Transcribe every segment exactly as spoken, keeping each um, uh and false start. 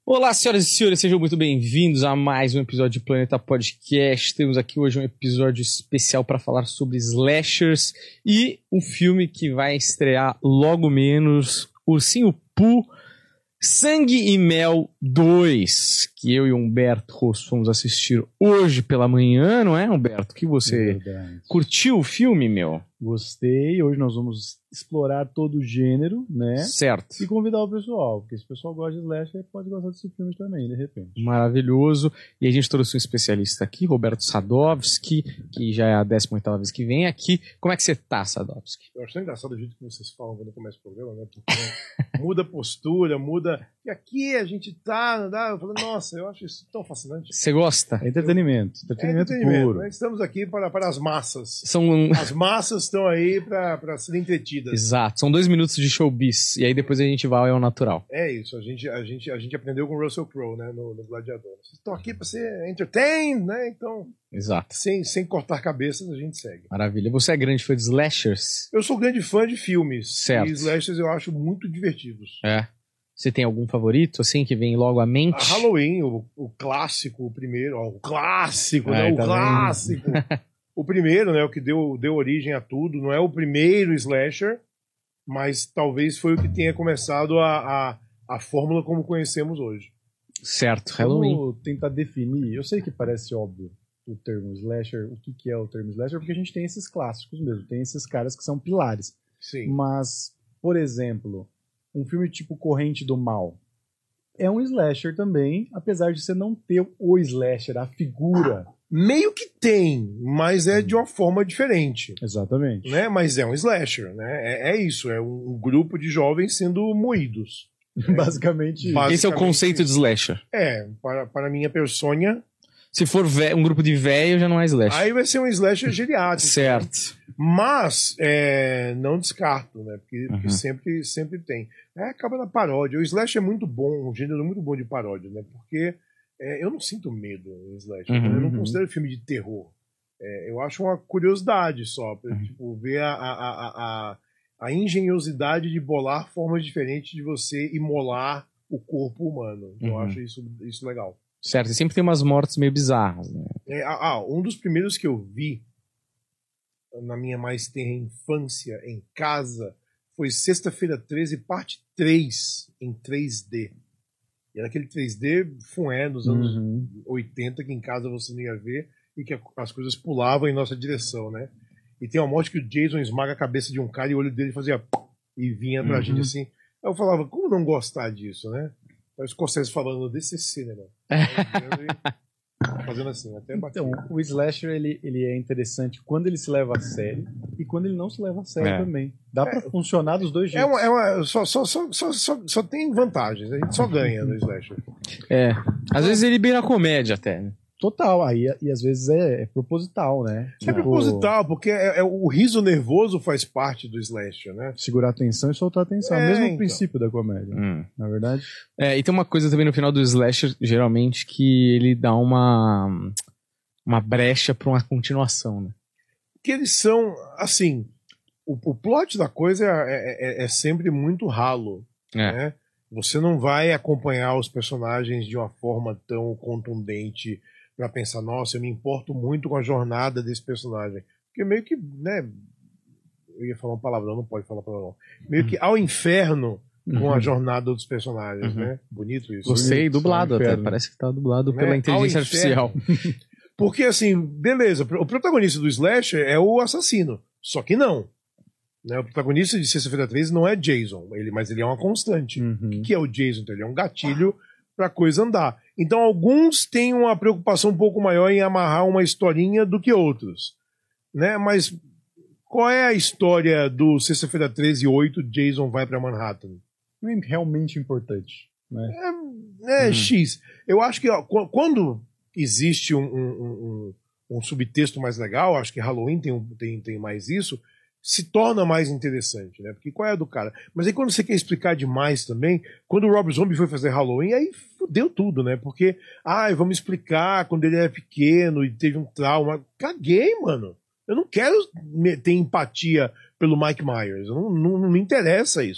Olá, senhoras e senhores, sejam muito bem-vindos a mais um episódio de Planeta Podcast. Temos aqui hoje um episódio especial para falar sobre slashers e um filme que vai estrear logo menos, Ursinho Pooh, Sangue e Mel dois, que eu e Humberto Rosso fomos assistir hoje pela manhã, não é, Humberto? Que você Verdade. Curtiu o filme, meu? Gostei. Hoje nós vamos explorar todo o gênero, né? Certo. E convidar o pessoal, porque se o pessoal gosta de slasher, pode gostar desse filme também, de repente. Maravilhoso. E a gente trouxe um especialista aqui, Roberto Sadovski, que já é a décima oitava vez que vem aqui. Como é que você tá, Sadovski? Eu acho tão engraçado o jeito que vocês falam quando começa o programa, né? Porque muda a postura, muda... E aqui a gente tá... tá? Eu falei, nossa, eu acho isso tão fascinante. Você gosta? É entretenimento. Entretenimento, é entretenimento puro. Né? Estamos aqui para, para as massas. São... As massas estão aí para serem entretidas. Exato. São dois minutos de showbiz. E aí depois a gente vai ao natural. É isso. A gente, a gente, a gente aprendeu com o Russell Crowe, né? No, no Gladiador. Vocês estão aqui para ser entertained, né? Então... Exato. Sem, sem cortar cabeças, a gente segue. Maravilha. Você é grande fã de slashers? Eu sou grande fã de filmes. Certo. E slashers eu acho muito divertidos. É. Você tem algum favorito, assim, que vem logo à mente? A Halloween, o, o clássico, o primeiro. Ó, o clássico, Ai, né? O tá clássico. O primeiro, né? O que deu, deu origem a tudo. Não é o primeiro slasher, mas talvez foi o que tenha começado a, a, a fórmula como conhecemos hoje. Certo. Halloween. Vamos tentar definir. Eu sei que parece óbvio o termo slasher, o que, que é o termo slasher, porque a gente tem esses clássicos mesmo, tem esses caras que são pilares. Sim. Mas, por exemplo, um filme tipo Corrente do Mal é um slasher também, apesar de você não ter o slasher, a figura. Meio que tem, mas é de uma forma diferente. Exatamente. Né? Mas é um slasher, né? É, é isso, é um, um grupo de jovens sendo moídos. Basicamente. Basicamente, Esse é o conceito de slasher. É, para, para a minha persona... Se for vé- um grupo de velho, já não é slasher. Aí vai ser um slasher geriátrico. Certo. Mas é, não descarto, né? Porque, porque Uhum. sempre, sempre tem. É, acaba na paródia. O slash é muito bom, um gênero muito bom de paródia, né? Porque é, eu não sinto medo em slash. Uhum. Eu não considero filme de terror. É, eu acho uma curiosidade só, pra, Uhum. tipo, ver a, a, a, a, a engenhosidade de bolar formas diferentes de você imolar o corpo humano. Eu Uhum. acho isso, isso legal. Certo. E sempre tem umas mortes meio bizarras, né? É, ah, um dos primeiros que eu vi na minha mais tenra infância em casa foi Sexta-feira treze, parte três, em três D. E era aquele três D fué dos anos Uhum. oitenta, que em casa você não ia ver e que a- as coisas pulavam em nossa direção, né? E tem uma morte que o Jason esmaga a cabeça de um cara e o olho dele fazia pum, e vinha pra Uhum. gente assim. Aí eu falava, como não gostar disso, né? Aí os Scorsese falando desse cinema. Fazendo assim, até bater. Então, o slasher ele, ele é interessante quando ele se leva a sério e quando ele não se leva a sério É. também. Dá pra funcionar dos dois É jeitos. uma, é uma, só, só, só, só, só, só tem vantagens, a gente só ganha no slasher. É. Às vezes ele beira a comédia até, né? Total, aí e às vezes é, é proposital, né? É proposital, porque é, é- o riso nervoso faz parte do slasher, né? Segurar a atenção e soltar a atenção. É, É o mesmo então. princípio da comédia, Hum. na verdade. É, e tem uma coisa também no final do slasher, geralmente, que ele dá uma, uma brecha pra uma continuação, né? Que eles são, assim, o, o plot da coisa é, é- é sempre muito ralo, É. né? Você não vai acompanhar os personagens de uma forma tão contundente pra pensar, nossa, eu me importo muito com a jornada desse personagem. Porque meio que, né, eu ia falar uma palavrão, não pode falar palavrão. Meio que ao inferno com a jornada dos personagens, Uhum. né? Bonito isso. Gostei, Bonito, dublado só até. inferno. Parece que tá dublado Né? pela Ao inteligência inferno. artificial. Porque, assim, beleza, o protagonista do slasher é o assassino. Só que não. Né? O protagonista de Sexta-feira treze não é Jason, ele, mas ele é uma constante. Uhum. O que é o Jason? Então, ele é um gatilho pra coisa andar. Então, alguns têm uma preocupação um pouco maior em amarrar uma historinha do que outros. Né? Mas qual é a história do Sexta-feira treze e oito, Jason vai pra Manhattan? Não é realmente importante, né? É, Hum. X. Eu acho que ó, qu- quando existe um, um- um- um subtexto mais legal, acho que Halloween tem, um- tem, tem mais isso, se torna mais interessante, né? Porque qual é a do cara? Mas aí quando você quer explicar demais também, quando o Rob Zombie foi fazer Halloween, aí fudeu tudo, né? Porque, ai, vamos explicar quando ele era pequeno e teve um trauma. Caguei, mano. Eu não quero me- ter empatia pelo Mike Myers. Eu Não, não, não me interessa isso.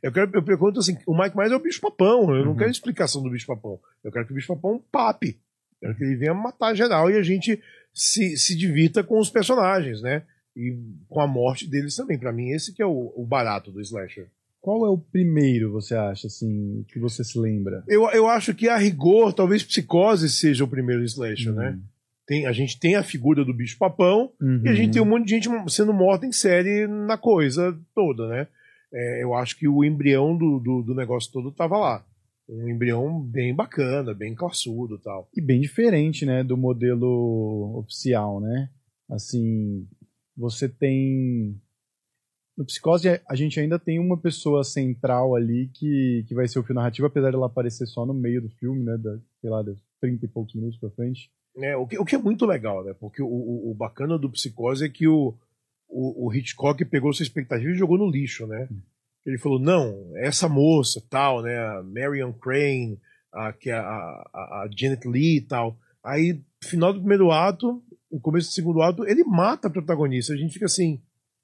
Eu, quero, eu pergunto assim, o Mike Myers é o bicho-papão, eu não Uhum. quero explicação do bicho-papão. Eu quero que o bicho-papão pape. Eu quero que ele venha matar geral e a gente se, se divirta com os personagens, né? E com a morte deles também. Pra mim, esse que é o, o barato do slasher. Qual é o primeiro, você acha, assim, que você se lembra? Eu, eu acho que, a rigor, talvez Psicose seja o primeiro slasher, Hum. né? Tem, a gente tem a figura do bicho-papão Uhum. e a gente tem um monte de gente sendo morta em série na coisa toda, né? É, eu acho que o embrião do, do, do negócio todo tava lá. Um embrião bem bacana, bem classudo e tal. E bem diferente, né, do modelo oficial, né? Assim, você tem... No Psicose, a gente ainda tem uma pessoa central ali que, que vai ser o fio narrativo, apesar dela aparecer só no meio do filme, né? Da, sei lá, dos trinta e poucos minutos pra frente. É, o, que, o que é muito legal, né? Porque o, o, o bacana do Psicose é que o, o, o Hitchcock pegou sua expectativa e jogou no lixo, né? Ele falou, não, essa moça, tal, né? A Marion Crane, a, que é a, a, a Janet Leigh e tal. Aí, no final do primeiro ato, no começo do segundo ato, ele mata a protagonista. A gente fica assim...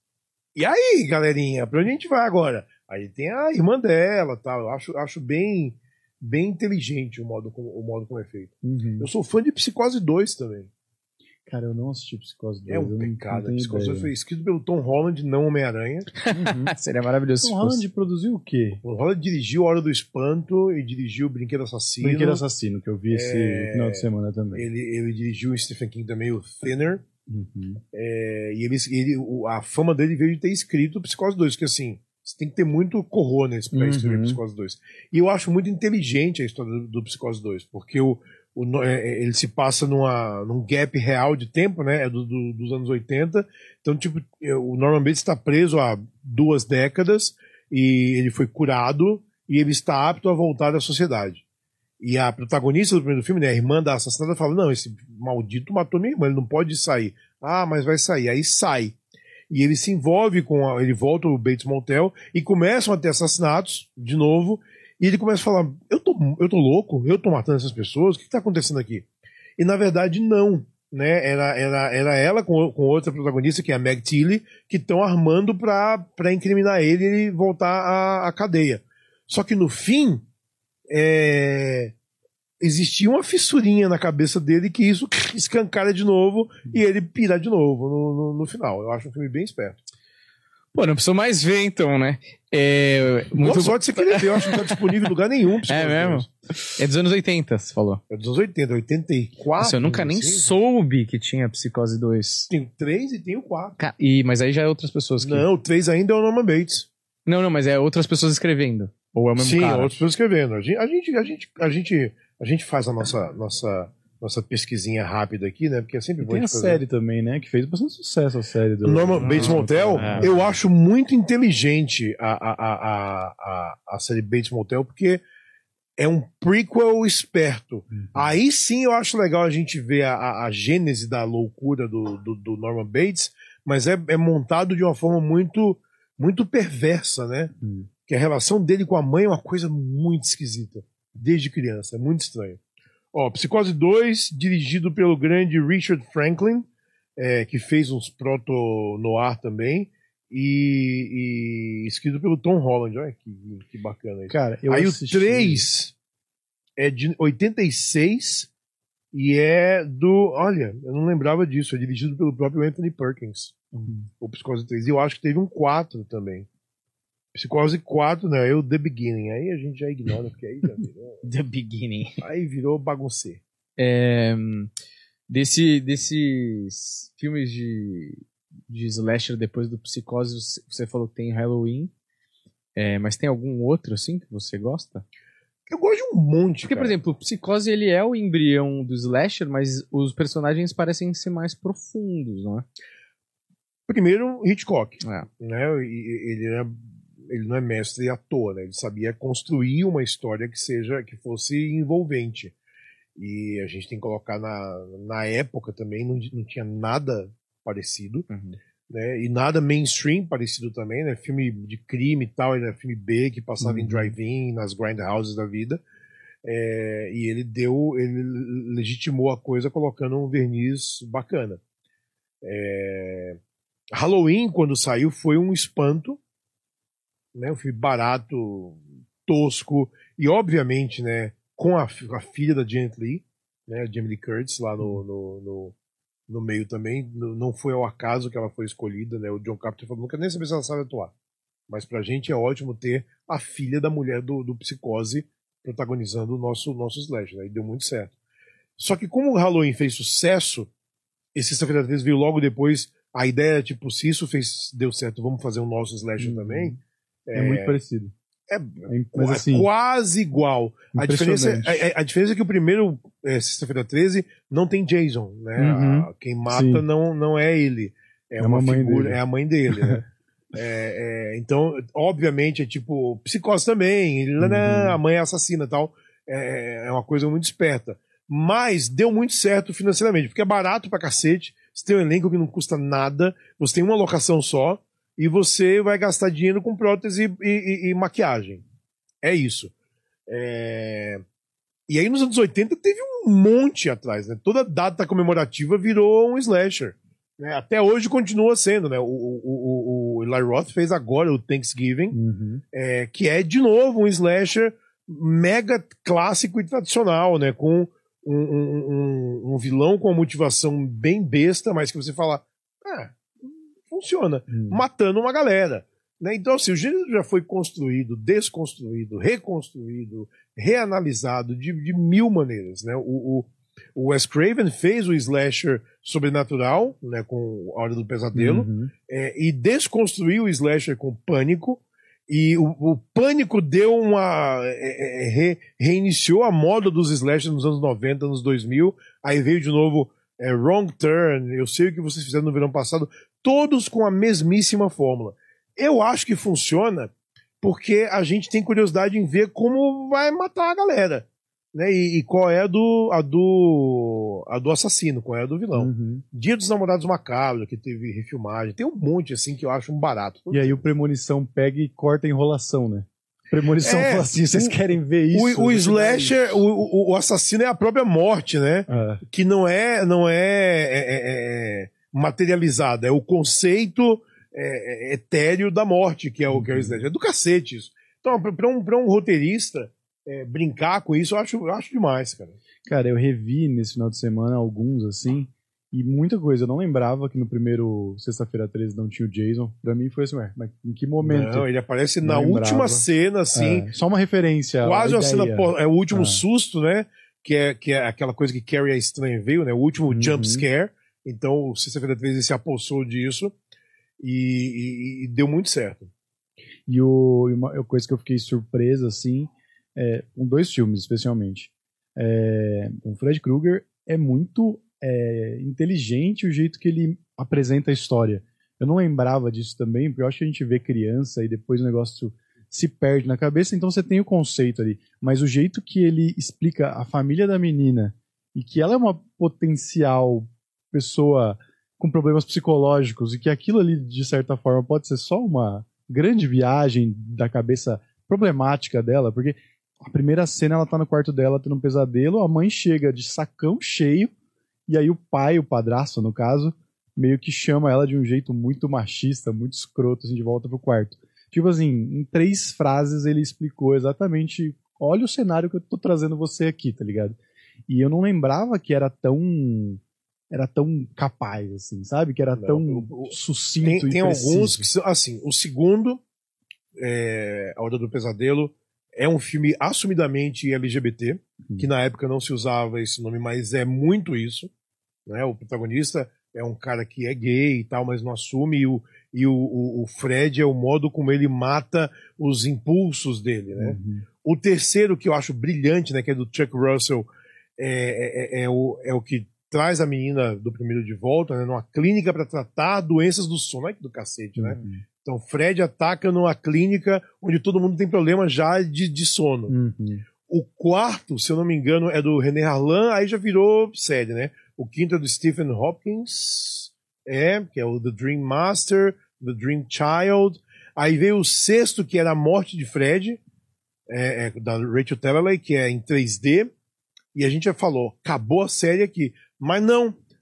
E aí, galerinha, pra onde a gente vai agora? Aí tem a irmã dela, tal. Eu acho, acho bem, bem inteligente o modo, como, o modo como é feito. Uhum. Eu sou fã de Psicose dois também. Cara, eu não assisti Psicose dois. É um eu não- pecado. não tenho Psicose dois ideia. foi escrito pelo Tom Holland, não Homem-Aranha. Uhum. Seria maravilhoso se Tom fosse. Holland produziu o quê? O Holland dirigiu A Hora do Espanto e dirigiu Brinquedo Assassino. Brinquedo Assassino, que eu vi esse É, final de semana também. Ele, ele dirigiu em Stephen King também o Thinner. Uhum. É, e ele, ele, o- a fama dele veio de ter escrito Psicose dois, que assim, você tem que ter muito cojones pra Uhum. escrever Psicose dois. E eu acho muito inteligente a história do, do Psicose dois, porque o, o, no- é, ele se passa numa, num gap real de tempo, né? É do, do- dos anos oitenta. Então, tipo, é, o Norman Bates está preso há duas décadas e ele foi curado e ele está apto a voltar à sociedade. E a protagonista do primeiro filme, né, a irmã da assassinada, fala: não, esse maldito matou minha irmã, ele não pode sair. Ah, mas vai sair. Aí sai. E ele se envolve com. A, ele volta ao Bates Motel e começam a ter assassinatos de novo. E ele começa a falar: eu tô, eu tô louco, eu tô matando essas pessoas, o que, que tá acontecendo aqui? E na verdade, não. Né? Era, era, era ela com, com outra protagonista, que é a Meg Tilly, que estão armando pra, pra incriminar ele e ele voltar à, à cadeia. Só que no fim. É, existia uma fissurinha na cabeça dele que isso escancara de novo e ele pira de novo no, no, no final. Eu acho um filme bem esperto. Pô, não precisa mais ver então, né? É, muito... Boa sorte você querer ver, eu acho que não tá disponível em lugar nenhum. É mesmo? É dos anos oitenta, você falou. É dos anos oitenta, oitenta e quatro. Nossa, eu nunca nem assim. soube que tinha Psicose dois. Tem o três e tem o quatro. Ca- E, mas aí já é outras pessoas que... Não, o três ainda é o Norman Bates. Não, não, mas é outras pessoas escrevendo. Ou é o mesmo Sim, cara? outras pessoas escrevendo. A gente, a gente, a gente, a gente, a gente faz a nossa, nossa, nossa pesquisinha rápida aqui, né? Porque é sempre E bom tem a gente fazer. série também, né? Que fez bastante sucesso a série do... O Norman Bates Motel, é. eu acho muito inteligente a, a, a, a, a, a série Bates Motel, porque é um prequel esperto. Uhum. Aí sim eu acho legal a gente ver a, a, a gênese da loucura do, do, do Norman Bates, mas é, é montado de uma forma muito, muito perversa, né? Uhum. Que a relação dele com a mãe é uma coisa muito esquisita. Desde criança, é muito estranho. Ó, Psicose dois, dirigido pelo grande Richard Franklin, é, que fez uns proto-noir também, e, e escrito pelo Tom Holland. Olha que, que bacana isso. Cara, eu Aí assisti... o três é de oitenta e seis e é do... Olha, eu não lembrava disso. É dirigido pelo próprio Anthony Perkins. Uhum. O Psicose três. E eu acho que teve um quatro também. Psicose quatro, né? É o The Beginning. Aí a gente já ignora, porque aí já virou... The Beginning. Aí virou bagunceiro. É, desse, desses filmes de, de slasher depois do Psicose, você- você falou que tem Halloween. É, mas tem algum outro, assim, que você gosta? Eu gosto de um monte, Porque, por cara. exemplo, o Psicose, ele é o embrião do slasher, mas os personagens parecem ser mais profundos, não é? Primeiro, Hitchcock. É. Né? E- Ele, é, ele não é mestre à toa, né? Ele sabia construir uma história que seja, que fosse envolvente. E a gente tem que colocar na, na época também, não, não tinha nada parecido. Uhum. Né? E nada mainstream parecido também, né? Filme de crime e tal, ele era filme B que passava Uhum. em drive-in, nas grindhouses da vida. É, e ele deu, ele legitimou a coisa colocando um verniz bacana. É, Halloween, quando saiu, foi um espanto. né? Um filme barato, tosco, e obviamente, né, com a, a filha da Janet Leigh, né, a Jamie Lee Curtis, lá no, no, no, no meio também. No, não foi ao acaso que ela foi escolhida, né? O John Carpenter falou, nunca nem sabia se ela sabe atuar. Mas pra gente é ótimo ter a filha da mulher do, do Psicose protagonizando o nosso, nosso slasher, né? E deu muito certo. Só que como o Halloween fez sucesso, e Sexta-feira treze veio logo depois, a ideia, tipo, se isso fez, deu certo, vamos fazer um nosso slasher uhum. também. É, é muito parecido. É, é, mas, assim, é quase igual. A diferença, a, a diferença é que o primeiro, é, Sexta-feira treze, não tem Jason, né? Uhum. A, quem mata não, não é ele. É, é uma figura, dele. é a mãe dele, né? é, é, então, obviamente, é tipo, Psicose também, ele, uhum. né, a mãe é assassina e tal. É, é uma coisa muito esperta. Mas deu muito certo financeiramente, porque é barato pra cacete, você tem um elenco que não custa nada, você tem uma locação só, e você vai gastar dinheiro com prótese e, e, e maquiagem. É isso. É... E aí nos anos oitenta teve um monte atrás, né? Toda data comemorativa virou um slasher. Né? Até hoje continua sendo, né? O, o, o, o Eli Roth fez agora o Thanksgiving, uhum. é, que é de novo um slasher mega clássico e tradicional, né? Com um, um, um, um vilão com uma motivação bem besta, mas que você fala, ah, funciona, hum. matando uma galera. Né? Então, assim, o gênero já foi construído, desconstruído, reconstruído, reanalisado de, de mil maneiras. Né? O, o, o Wes Craven fez o slasher sobrenatural, né, com A Hora do Pesadelo, uhum. é, e desconstruiu o slasher com Pânico, e o, o Pânico deu uma... É, é, re, reiniciou a moda dos slashers nos anos noventa, anos dois mil, aí veio de novo é, Wrong Turn, Eu Sei O Que Vocês Fizeram no Verão Passado, todos com a mesmíssima fórmula. Eu acho que funciona porque a gente tem curiosidade em ver como vai matar a galera. Né? E, e qual é a do, a, do, a do assassino, qual é a do vilão. Uhum. Dia dos Namorados Macabros, que teve refilmagem. Tem um monte assim que eu acho um barato. E aí o Premonição pega e corta a enrolação, né? Premonição é, fala assim, vocês o, querem ver isso? O, o slasher, o, o, o assassino é a própria morte, né? É. Que não é, não é, é, é, é materializada, é o conceito é, é, etéreo da morte, que é o, uhum. que é o slasher. É do cacete isso. Então, pra um, pra um roteirista é, brincar com isso, eu acho, eu acho demais, cara. Cara, eu revi nesse final de semana alguns, assim, e muita coisa. Eu não lembrava que no primeiro Sexta-feira treze não tinha o Jason. Pra mim foi assim, ué, mas em que momento? Não, ele aparece não na lembrava. última cena, assim. É, só uma referência. Quase uma cena, é o último ah. susto, né? Que é, que é aquela coisa que Carrie a Estranha veio, né? O último uhum. jump scare. Então, o Sexta-feira treze se apossou disso e, e, e deu muito certo. E, o, e uma coisa que eu fiquei surpresa, assim, é, com dois filmes, especialmente. É, o Fred Krueger é muito é, inteligente o jeito que ele apresenta a história. Eu não lembrava disso também, porque eu acho que a gente vê criança e depois o negócio se perde na cabeça, então você tem o conceito ali. Mas o jeito que ele explica a família da menina e que ela é uma potencial pessoa com problemas psicológicos e que aquilo ali, de certa forma, pode ser só uma grande viagem da cabeça problemática dela, porque a primeira cena ela tá no quarto dela tendo um pesadelo, a mãe chega de sacão cheio e aí o pai, o padrasto no caso, meio que chama ela de um jeito muito machista, muito escroto, assim, de volta pro quarto. Tipo assim, em três frases ele explicou exatamente, olha o cenário que eu tô trazendo você aqui, tá ligado? E eu não lembrava que era tão era tão capaz, assim, sabe? Que era não, tão o, o, sucinto tem, e tem preciso. Alguns que são, assim, o segundo, é, A Hora do Pesadelo, é um filme assumidamente L G B T, hum. que na época não se usava esse nome, mas é muito isso, né? O protagonista é um cara que é gay e tal, mas não assume, e o, e o, o, o Fred é o modo como ele mata os impulsos dele, né? Uhum. O terceiro, que eu acho brilhante, né, que é do Chuck Russell, é, é, é, o, é o que traz a menina do primeiro de volta, né, numa clínica para tratar doenças do sono, é do cacete, né? Uhum. Então Fred ataca numa clínica onde todo mundo tem problema já de, de sono. Uhum. O quarto, se eu não me engano, é do René Harlan, aí já virou série, né? O quinto é do Stephen Hopkins, é, que é o The Dream Master, The Dream Child. Aí veio o sexto, que era A Morte de Fred, é, é, da Rachel Talalay, que é em três D. E a gente já falou, acabou a série aqui. Mas não,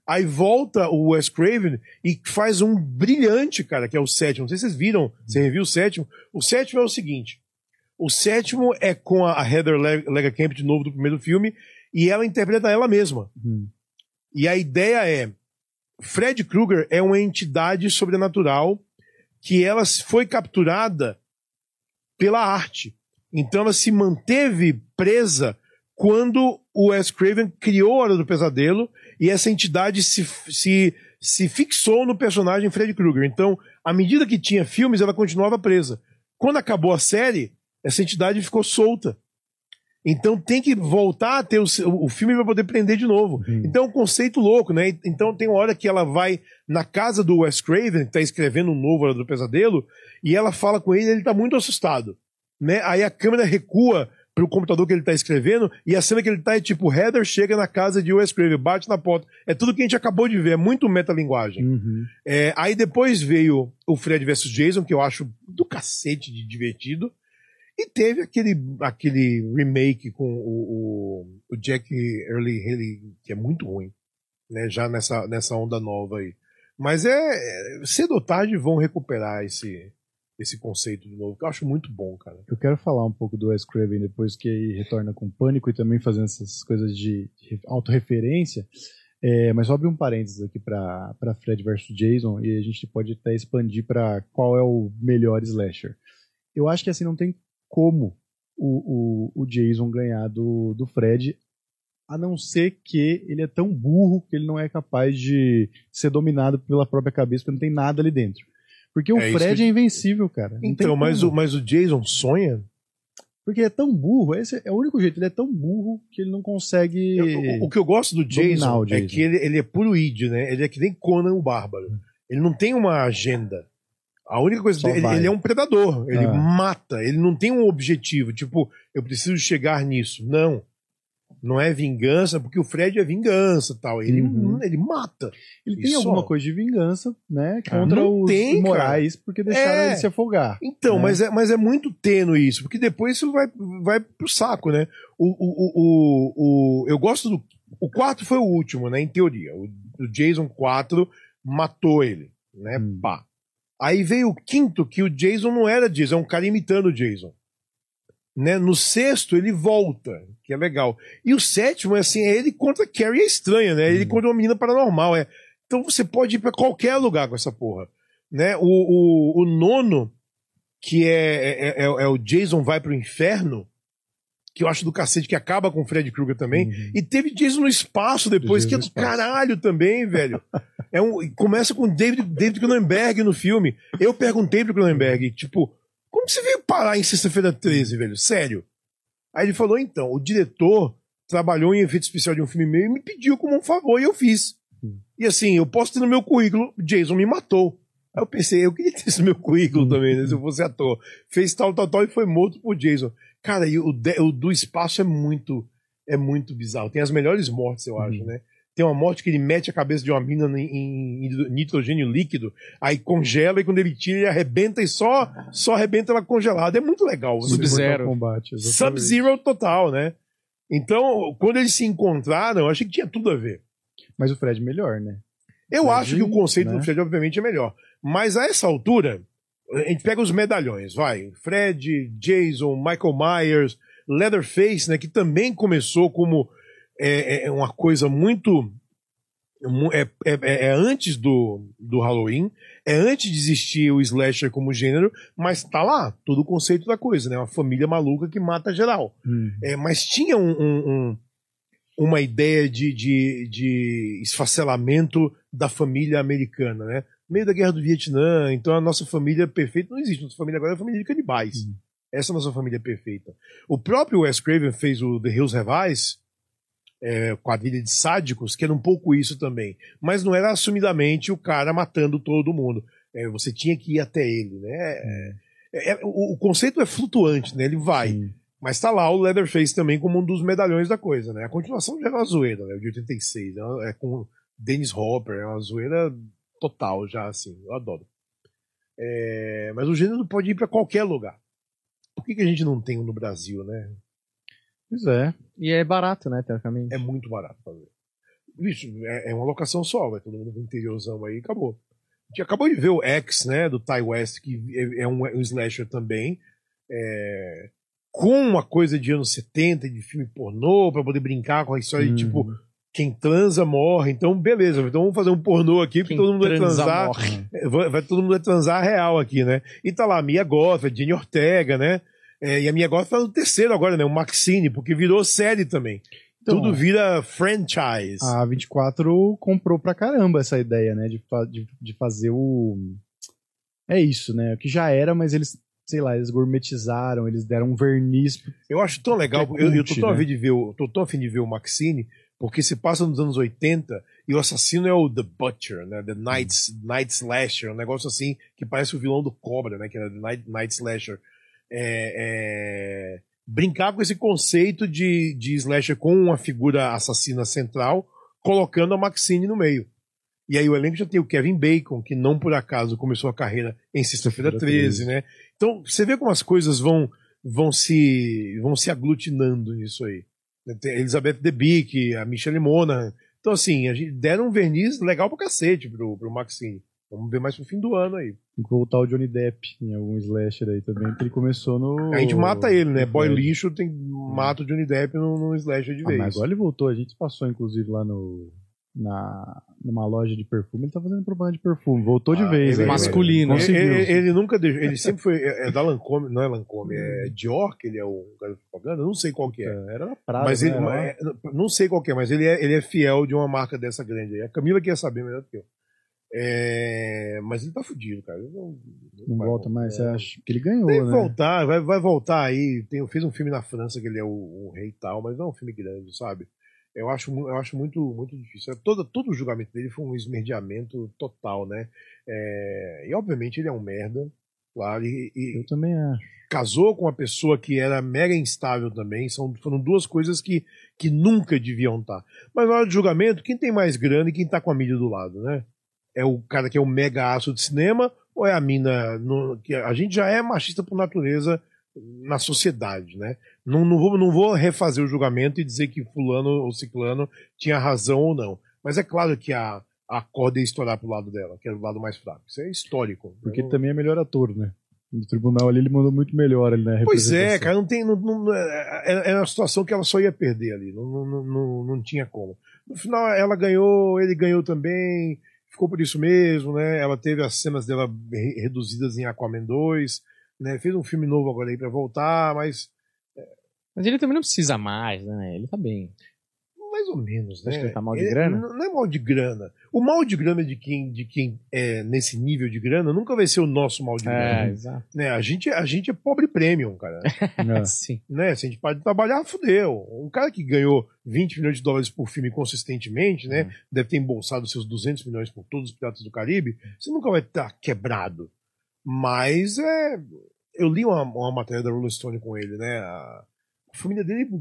Aí volta o Wes Craven e faz um brilhante, cara, que é o sétimo. Não sei se vocês viram, você reviu o sétimo. O sétimo é o seguinte, o sétimo é com a Heather Langenkamp de novo do primeiro filme, e ela interpreta ela mesma. Hum. E a ideia é, Fred Krueger é uma entidade sobrenatural que ela foi capturada pela arte. Então ela se manteve presa quando o Wes Craven criou a Hora do Pesadelo e essa entidade se, se, se fixou no personagem Fred Krueger. Então, à medida que tinha filmes, ela continuava presa. Quando acabou a série, essa entidade ficou solta. Então tem que voltar a ter o, o filme para poder prender de novo. Uhum. Então é um conceito louco, né? Então tem uma hora que ela vai na casa do Wes Craven, que tá escrevendo um novo Hora do Pesadelo, e ela fala com ele e ele tá muito assustado, né? Aí a câmera recua pro computador que ele tá escrevendo, e a cena que ele tá é tipo, Heather chega na casa de Wes Craven, bate na porta. É tudo que a gente acabou de ver, é muito metalinguagem. Uhum. É, aí depois veio o Fred versus. Jason, que eu acho do cacete de divertido. E teve aquele, aquele remake com o, o, o Jack Early Haley, que é muito ruim, né? Já nessa, nessa onda nova aí. Mas é, é cedo ou tarde vão recuperar esse, esse conceito de novo, que eu acho muito bom, cara. Eu quero falar um pouco do Wes Craven depois que ele retorna com Pânico e também fazendo essas coisas de, de autorreferência. É, mas só abrir um parênteses aqui para Fred versus. Jason e a gente pode até expandir para qual é o melhor slasher. Eu acho que assim não tem como o, o, o Jason ganhar do, do Fred, a não ser que ele é tão burro que ele não é capaz de ser dominado pela própria cabeça, porque não tem nada ali dentro. Porque o é Fred que... é invencível, cara. Não então, mas o, mas o Jason sonha? Porque ele é tão burro, esse é o único jeito, ele é tão burro que ele não consegue. Eu, o, o que eu gosto do Jason, Jason. é que ele, ele é puro id, né? Ele é que nem Conan o Bárbaro. Ele não tem uma agenda. A única coisa dele, ele, ele é um predador, ele ah. mata, ele não tem um objetivo, tipo, eu preciso chegar nisso. Não. Não é vingança, porque o Fred é vingança tal. Ele, uhum. ele mata. Ele tem alguma só. coisa de vingança, né? Contra ah, os tem, morais, cara. Porque deixaram é. ele se afogar. Então, né? mas, é, mas é muito tênue isso, porque depois isso vai, vai pro saco, né? O, o, o, o, eu gosto do. O quarto foi o último, né? Em teoria. O, o Jason quatro matou ele, né? Hum. Pá. Aí veio o quinto, que o Jason não era Jason, é um cara imitando o Jason. Né? No sexto, ele volta, que é legal. E o sétimo, é assim, é ele contra a Carrie, é estranha, né? Ele hum. contra uma menina paranormal. É. Então você pode ir pra qualquer lugar com essa porra. Né? O, o, o nono, que é, é, é, é o Jason vai pro inferno, que eu acho do cacete, que acaba com o Fred Krueger também. Uhum. E teve Jason no espaço depois, que é do espaço. Caralho também, velho. É um, começa com David, David Cronenberg no filme. Eu perguntei pro Cronenberg, tipo, como você veio parar em Sexta-feira treze, velho? Sério? Aí ele falou, então, o diretor trabalhou em efeito especial de um filme meu e me pediu como um favor e eu fiz. Uhum. E assim, eu posso ter no meu currículo, Jason me matou. Aí eu pensei, eu queria ter isso no meu currículo uhum. também, né, se eu fosse ator. Fez tal, tal, tal e foi morto por Jason. Cara, e o, de, o do espaço é muito, é muito bizarro. Tem as melhores mortes, eu acho, uhum. né? Tem uma morte que ele mete a cabeça de uma mina em, em nitrogênio líquido, aí congela e quando ele tira, ele arrebenta e só, só arrebenta ela congelada. É muito legal. Sub-Zero. Sub-Zero total, né? Então, quando eles se encontraram, eu achei que tinha tudo a ver. Mas o Fred é melhor, né? Eu Fred, acho que o conceito né? do Fred, obviamente, é melhor. Mas a essa altura, a gente pega os medalhões, vai. Fred, Jason, Michael Myers, Leatherface, né? Que também começou como é, é uma coisa muito... É, é, é antes do, do Halloween, é antes de existir o slasher como gênero, mas tá lá, todo o conceito da coisa, né? Uma família maluca que mata geral. Hum. É, mas tinha um, um, um, uma ideia de, de, de esfacelamento da família americana, né? No meio da guerra do Vietnã, então a nossa família perfeita não existe. Nossa família agora é a família de canibais. Hum. Essa é a nossa família perfeita. O próprio Wes Craven fez o The Hills Have Eyes, é, quadrilha de sádicos, que era um pouco isso também. Mas não era assumidamente o cara matando todo mundo. É, você tinha que ir até ele, né? É, é, é, o, o conceito é flutuante, né? Ele vai. Sim. Mas tá lá o Leatherface também como um dos medalhões da coisa, né? A continuação já era uma zoeira, né? O de oitenta e seis, né? É com Dennis Hopper, é uma zoeira total já, assim. Eu adoro. É, mas o gênero pode ir pra qualquer lugar. Por que, que a gente não tem um no Brasil, né? Pois é. E é barato, né, teoricamente. É muito barato fazer. bicho, é, é uma locação só, vai todo mundo no interiorzão aí, acabou. A gente acabou de ver o X, né, do Ty West, que é, é um, um slasher também, é, com uma coisa de anos setenta, de filme pornô, pra poder brincar com a história hum. de tipo, quem transa morre, então beleza, então vamos fazer um pornô aqui, porque quem todo mundo vai transar, morre. Vai, vai todo mundo vai transar real aqui, né? E tá lá a Mia Goth, a Jenny Ortega, né? É, e a Mia Goth tá no terceiro agora, né? O Maxine, porque virou série também. Então, tudo vira franchise. A vinte e quatro comprou pra caramba essa ideia, né? De, de, de fazer o... É isso, né? O que já era, mas eles, sei lá, eles gourmetizaram, eles deram um verniz. Eu acho tão legal, é eu, eu tô tão, né? a fim de ver o, tô tão a fim de ver o Maxine, porque se passa nos anos oitenta e o assassino é o The Butcher, né? The Night, hum. Night Slasher, um negócio assim que parece o vilão do Cobra, né? Que era The Night, Night Slasher. É, é... Brincar com esse conceito de, de slasher com uma figura assassina central, colocando a Maxine no meio. E aí o elenco já tem o Kevin Bacon, que não por acaso começou a carreira em Sexta-feira treze, né? Então você vê como as coisas vão, vão, se, vão se aglutinando nisso aí. Tem a Elizabeth Debicki, a Michelle Monaghan. Então assim, a gente deram um verniz legal pra cacete pro, pro Maxine. Vamos ver mais pro fim do ano aí. Tem que voltar o Johnny Depp em algum slasher aí também, porque ele começou no... A gente mata ele, né? Boy lixo, tem... mata o Johnny Depp no, no slasher de ah, vez. Mas agora ele voltou, a gente passou inclusive lá no... Na, numa loja de perfume, ele tá fazendo propaganda de perfume, voltou de ah, vez. Ele, aí, masculino. Ele, ele, ele nunca deixou, ele sempre foi, é da Lancôme, não é Lancôme, é Dior, que ele é o cara de propaganda, não sei qual que é. Era na Prada, mas ele, né? é, não sei qual que é, mas ele é, ele é fiel de uma marca dessa grande aí. A Camila quer saber melhor do que eu. É, mas ele tá fudido, cara. Ele não, não, não volta mais, você acha que ele ganhou, Deve né? voltar, vai, vai voltar aí. Tem, fez um filme na França que ele é o, o rei e tal, mas não é um filme grande, sabe? Eu acho, eu acho muito, muito difícil. Todo, todo o julgamento dele foi um esmerdeamento total, né? É, e obviamente ele é um merda, claro. E, e eu também acho. Casou com uma pessoa que era mega instável também. São, foram duas coisas que, que nunca deviam estar. Mas na hora do julgamento, quem tem mais grana e quem tá com a mídia do lado, né? É o cara que é o mega aço de cinema ou é a mina no, que a gente já é machista por natureza na sociedade, né? Não, não, vou, não vou refazer o julgamento e dizer que fulano ou ciclano tinha razão ou não. Mas é claro que a, a corda ia estourar pro lado dela, que era o lado mais fraco. Isso é histórico. Porque não... também é melhor ator, né? No tribunal ali ele mandou muito melhor ali, né? Pois é, cara, não tem. Não, não, é, é uma situação que ela só ia perder ali. Não, não, não, não tinha como. No final ela ganhou, ele ganhou também. Ficou por isso mesmo, né? Ela teve as cenas dela reduzidas em Aquaman dois, né? Fez um filme novo agora aí pra voltar, mas... Mas ele também não precisa mais, né? Ele tá bem. Mais ou menos, né? Acho que ele tá mal de grana? Ele, não é mal de grana. O mal de grana de quem, de quem é nesse nível de grana nunca vai ser o nosso mal de grana. É, exato. Né? A, gente, a gente é pobre premium, cara. É. Sim. Né? Se a gente pode trabalhar, fudeu. Um cara que ganhou vinte milhões de dólares por filme consistentemente, né? Hum. Deve ter embolsado seus duzentos milhões por todos os Piratas do Caribe. Você nunca vai estar quebrado. Mas é... eu li uma, uma matéria da Rolling Stone com ele, né? A, a família dele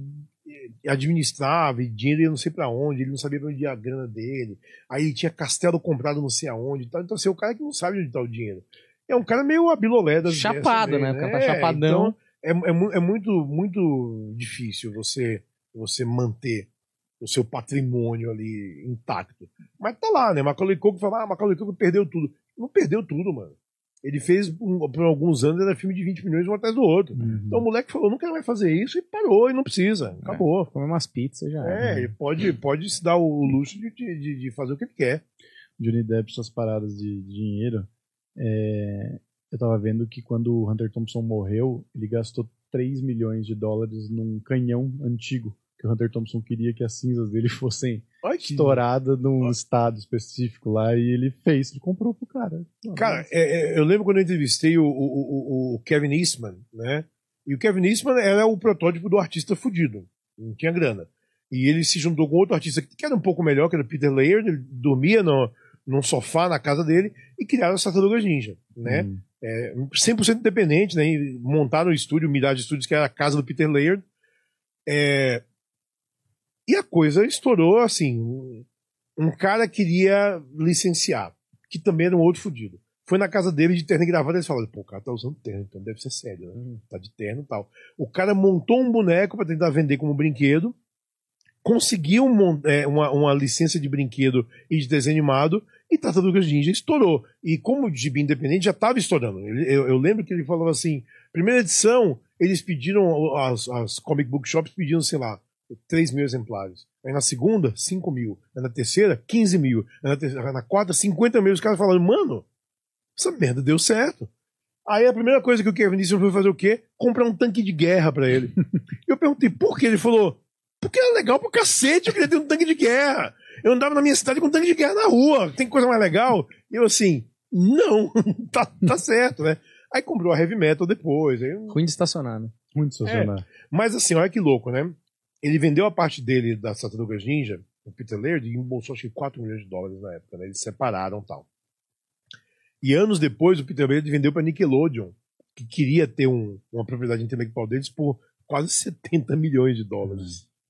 administrava e dinheiro ia não sei pra onde, ele não sabia pra onde ia a grana dele, aí ele tinha castelo comprado não sei aonde, então assim, é o cara que não sabe onde tá o dinheiro. É um cara meio abilolé das chapado, também, né? O cara tá é, chapadão. Então é, é, é muito, muito difícil você, você manter o seu patrimônio ali intacto. Mas tá lá, né? Macaulay Culkin fala, ah, Macaulay Culkin perdeu tudo. Não perdeu tudo, mano. Ele fez, por alguns anos, era filme de vinte milhões um atrás do outro. Uhum. Então o moleque falou, não quero mais fazer isso, e parou, e não precisa. Acabou. É, comer umas pizzas já. É, né? ele pode, pode se dar o luxo de, de, de fazer o que ele quer. Johnny Depp, suas paradas de, de dinheiro. É, eu tava vendo que quando o Hunter Thompson morreu, ele gastou três milhões de dólares num canhão antigo. Que o Hunter Thompson queria que as cinzas dele fossem Ai, que... estouradas num Ai. estado específico lá, e ele fez, ele comprou pro cara. Cara, é, é, eu lembro quando eu entrevistei o, o, o, o Kevin Eastman, né? E o Kevin Eastman era o protótipo do artista fudido, não tinha grana. E ele se juntou com outro artista que era um pouco melhor, que era o Peter Laird, ele dormia no, num sofá na casa dele e criaram as Tartarugas Ninja, né? Hum. É, cem por cento independente, né? E montaram o estúdio, o Mirage Studios, que era a casa do Peter Laird. É... E a coisa estourou assim. Um cara queria licenciar, que também era um outro fudido. Foi na casa dele de terno e gravata, eles falaram, pô, o cara tá usando terno, então deve ser sério, né? Tá de terno e tal. O cara montou um boneco pra tentar vender como brinquedo, conseguiu mon- é, uma, uma licença de brinquedo e de desenho animado, e Tartarugas Ninja estourou. E como o gibi independente já estava estourando. Ele- Eu, eu lembro que ele falava assim, primeira edição, eles pediram, as, as comic book shops pediram, sei lá, três mil exemplares. Aí na segunda, cinco mil. Aí na terceira, quinze mil. Aí na, terceira, na quarta, cinquenta mil. Os caras falaram, mano, essa merda deu certo. Aí a primeira coisa que o Kevin disse foi fazer o quê? Comprar um tanque de guerra pra ele. Eu perguntei, por quê? Ele falou, porque era legal pro cacete, eu queria ter um tanque de guerra. Eu andava na minha cidade com um tanque de guerra na rua. Tem coisa mais legal? E eu assim, não, tá, tá certo, né? Aí comprou a Heavy Metal depois. Aí... Ruim de estacionar, né? Muito estacionar. É, mas assim, olha que louco, né? Ele vendeu a parte dele das Tartarugas Ninja, o Peter Laird, e embolsou acho que quatro milhões de dólares na época, né? Eles separaram e tal. E anos depois, o Peter Laird vendeu para Nickelodeon, que queria ter um, uma propriedade intelectual deles por quase setenta milhões de dólares. Uhum.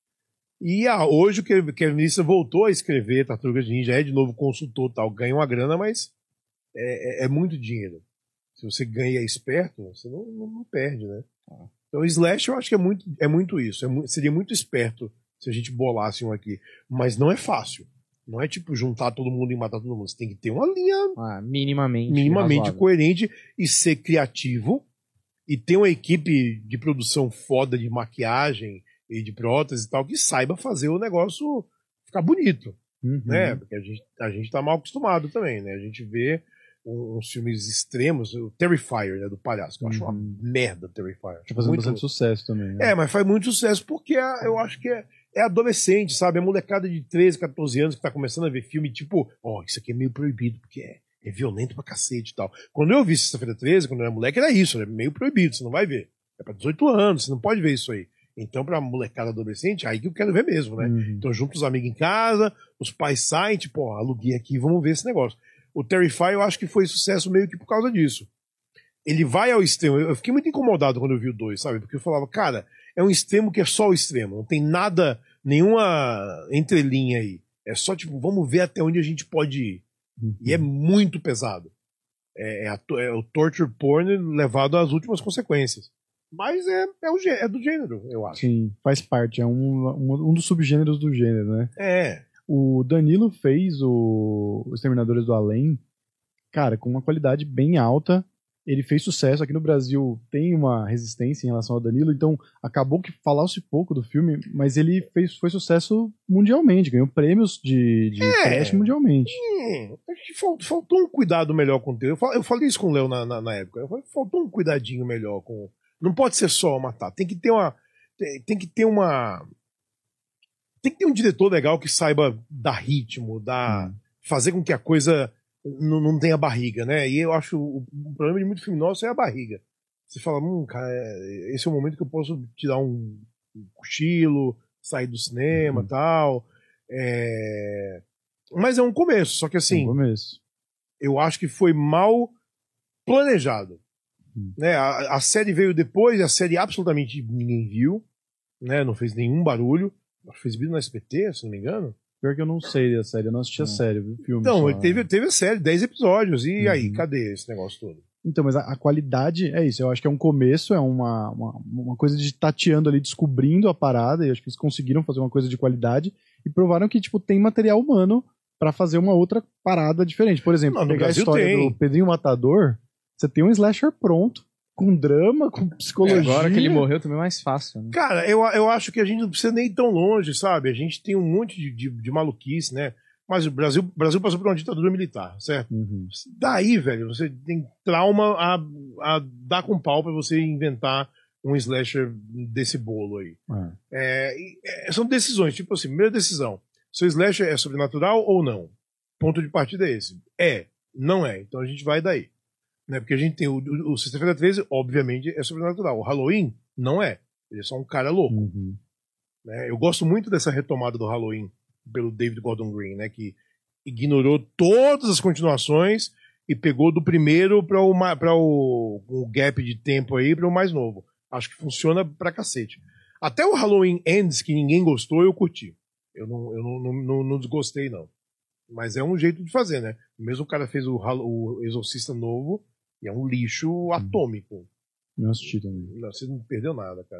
E ah, hoje o Kevin Eastman voltou a escrever Tartarugas Ninja, é de novo consultor tal, ganha uma grana, mas é, é, é muito dinheiro. Se você ganha esperto, você não, não, não perde, né? Ah. Então o Slash eu acho que é muito, é muito isso. É, seria muito esperto se a gente bolasse um aqui. Mas não é fácil. Não é tipo juntar todo mundo e matar todo mundo. Você tem que ter uma linha ah, minimamente, minimamente razoável. coerente e ser criativo e ter uma equipe de produção foda de maquiagem e de prótese e tal que saiba fazer o negócio ficar bonito. Uhum. Né? Porque a gente, a gente tá mal acostumado também, né? A gente vê uns filmes extremos, o Terrifier, né, do palhaço, que eu acho uma uhum. merda, Terrifier. Tá fazendo muito... bastante sucesso também. Né? É, mas faz muito sucesso porque é, eu acho que é, é adolescente, sabe? É molecada de treze, catorze anos que tá começando a ver filme tipo, ó, oh, isso aqui é meio proibido, porque é, é violento pra cacete e tal. Quando eu vi Sexta-feira treze, quando eu era moleque, era isso, era meio proibido, você não vai ver. É pra dezoito anos, você não pode ver isso aí. Então, pra molecada adolescente, aí que eu quero ver mesmo, né? Uhum. Então, junto os amigos em casa, os pais saem, tipo, ó, aluguei aqui, vamos ver esse negócio. O Terrifier, eu acho que foi sucesso meio que por causa disso. Ele vai ao extremo. Eu fiquei muito incomodado quando eu vi o dois, sabe? Porque eu falava, cara, é um extremo que é só o extremo. Não tem nada, nenhuma entrelinha aí. É só, tipo, vamos ver até onde a gente pode ir. Uhum. E é muito pesado. É, é, a, é o torture porn levado às últimas consequências. Mas é, é, o, é do gênero, eu acho. Sim, faz parte. É um, um, um dos subgêneros do gênero, né? É. O Danilo fez o Os Exterminadores do Além, cara, com uma qualidade bem alta. Ele fez sucesso. Aqui no Brasil tem uma resistência em relação ao Danilo, então acabou que falasse pouco do filme, mas ele fez, foi sucesso mundialmente, ganhou prêmios de, de é, teste mundialmente. É, faltou um cuidado melhor com o teu. Eu falei isso com o Léo na, na, na época. Falei, faltou um cuidadinho melhor com. Não pode ser só matar. Tem que ter uma. Tem, tem que ter uma. Tem que ter um diretor legal que saiba dar ritmo, dar, hum. fazer com que a coisa não, não tenha barriga, né? E eu acho o, o problema de muito filme nosso é a barriga. Você fala, hum, cara, esse é o momento que eu posso tirar um, um cochilo, sair do cinema e hum. tal. É... Mas é um começo, só que assim, um começo. Eu acho que foi mal planejado. Hum. Né? A, a série veio depois, a série absolutamente ninguém viu, né? Não fez nenhum barulho. Foi exibido na S B T, se não me engano. Pior que eu não sei da série, eu não assisti a série, viu? Filme então, só... teve, teve a série, dez episódios, e uhum. aí, cadê esse negócio todo? Então, mas a, a qualidade é isso, eu acho que é um começo, é uma, uma, uma coisa de tateando ali, descobrindo a parada, e acho que eles conseguiram fazer uma coisa de qualidade, e provaram que, tipo, tem material humano pra fazer uma outra parada diferente. Por exemplo, não, pegar a história tem. do Pedrinho Matador, você tem um slasher pronto, com drama, com psicologia. É, agora que ele morreu também é mais fácil. Né? Cara, eu, eu acho que a gente não precisa nem ir tão longe, sabe? A gente tem um monte de, de, de maluquice, né? Mas o Brasil, o Brasil passou por uma ditadura militar, certo? Uhum. Daí, velho, você tem trauma a, a dar com pau pra você inventar um slasher desse bolo aí. Uhum. É, é, são decisões, tipo assim, primeira decisão. Seu slasher é sobrenatural ou não? Ponto de partida é esse. É, não é. Então a gente vai daí. Né? Porque a gente tem o, o, o Sexta-feira treze, obviamente, é sobrenatural. O Halloween não é. Ele é só um cara louco. Uhum. Né? Eu gosto muito dessa retomada do Halloween pelo David Gordon Green, né? Que ignorou todas as continuações e pegou do primeiro para o, o, o gap de tempo aí para o mais novo. Acho que funciona pra cacete. Até o Halloween Ends, que ninguém gostou, eu curti. Eu não, eu não, não, não, não desgostei, não. Mas é um jeito de fazer, né? Mesmo o cara fez o, o Exorcista novo, e é um lixo atômico. Não assisti também. Não, você não perdeu nada, cara.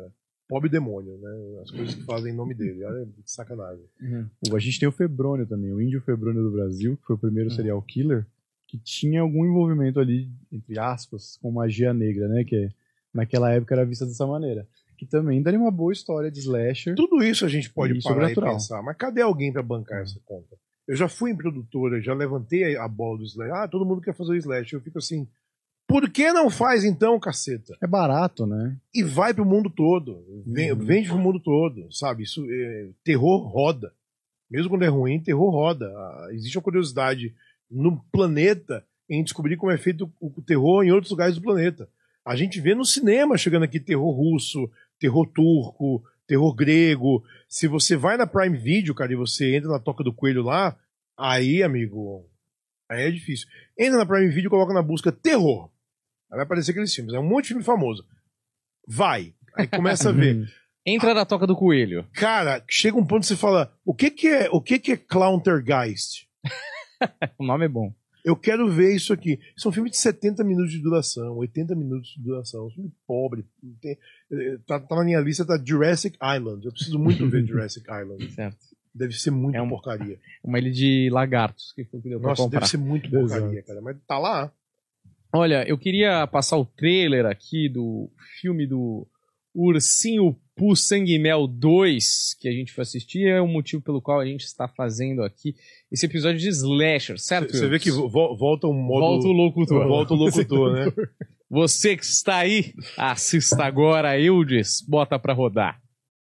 pobre demônio, né? As coisas que fazem em nome dele. Olha que sacanagem. Uhum. A gente tem o Febrônio também, o Índio Febrônio do Brasil, que foi o primeiro uhum. serial killer, que tinha algum envolvimento ali, entre aspas, com magia negra, né? Que naquela época era vista dessa maneira. Que também daria uma boa história de slasher. Tudo isso a gente pode e parar e pensar, mas cadê alguém pra bancar essa conta? Eu já fui em produtora, já levantei a bola do slasher. Ah, todo mundo quer fazer o slasher. Eu fico assim, por que não faz então, caceta? É barato, né? E vai pro mundo todo. Vem, uhum. Vende pro mundo todo, sabe? Isso, é, terror roda. Mesmo quando é ruim, terror roda. Ah, existe uma curiosidade no planeta em descobrir como é feito o terror em outros lugares do planeta. A gente vê no cinema chegando aqui terror russo, terror turco, terror grego. Se você vai na Prime Video, cara, e você entra na Toca do Coelho lá, aí, amigo, aí é difícil. Entra na Prime Video e coloca na busca terror. Aí vai aparecer aqueles filmes. É um monte de filme famoso. Vai. Aí começa a ver. Entra na Toca do Coelho. Cara, chega um ponto que você fala, o que que é, o que que é Clowntergeist? O nome é bom. Eu quero ver isso aqui. São filmes de setenta minutos de duração, oitenta minutos de duração. Um filme pobre. Tem, tá, tá na minha lista, tá Jurassic Island. Eu preciso muito ver Jurassic Island. Certo. Deve ser muito é um, porcaria. Uma ilha de lagartos que foi que deu pra Nossa, comprar. Deve ser muito porcaria, cara. Mas tá lá. Olha, eu queria passar o trailer aqui do filme do Ursinho Pooh Sangue e Mel dois, que a gente foi assistir, é o motivo pelo qual a gente está fazendo aqui esse episódio de slasher, certo? Você vê que vo volta um modo... Volta o locutor. Volta o locutor, né? Você que está aí, assista agora, Eudes, bota pra rodar.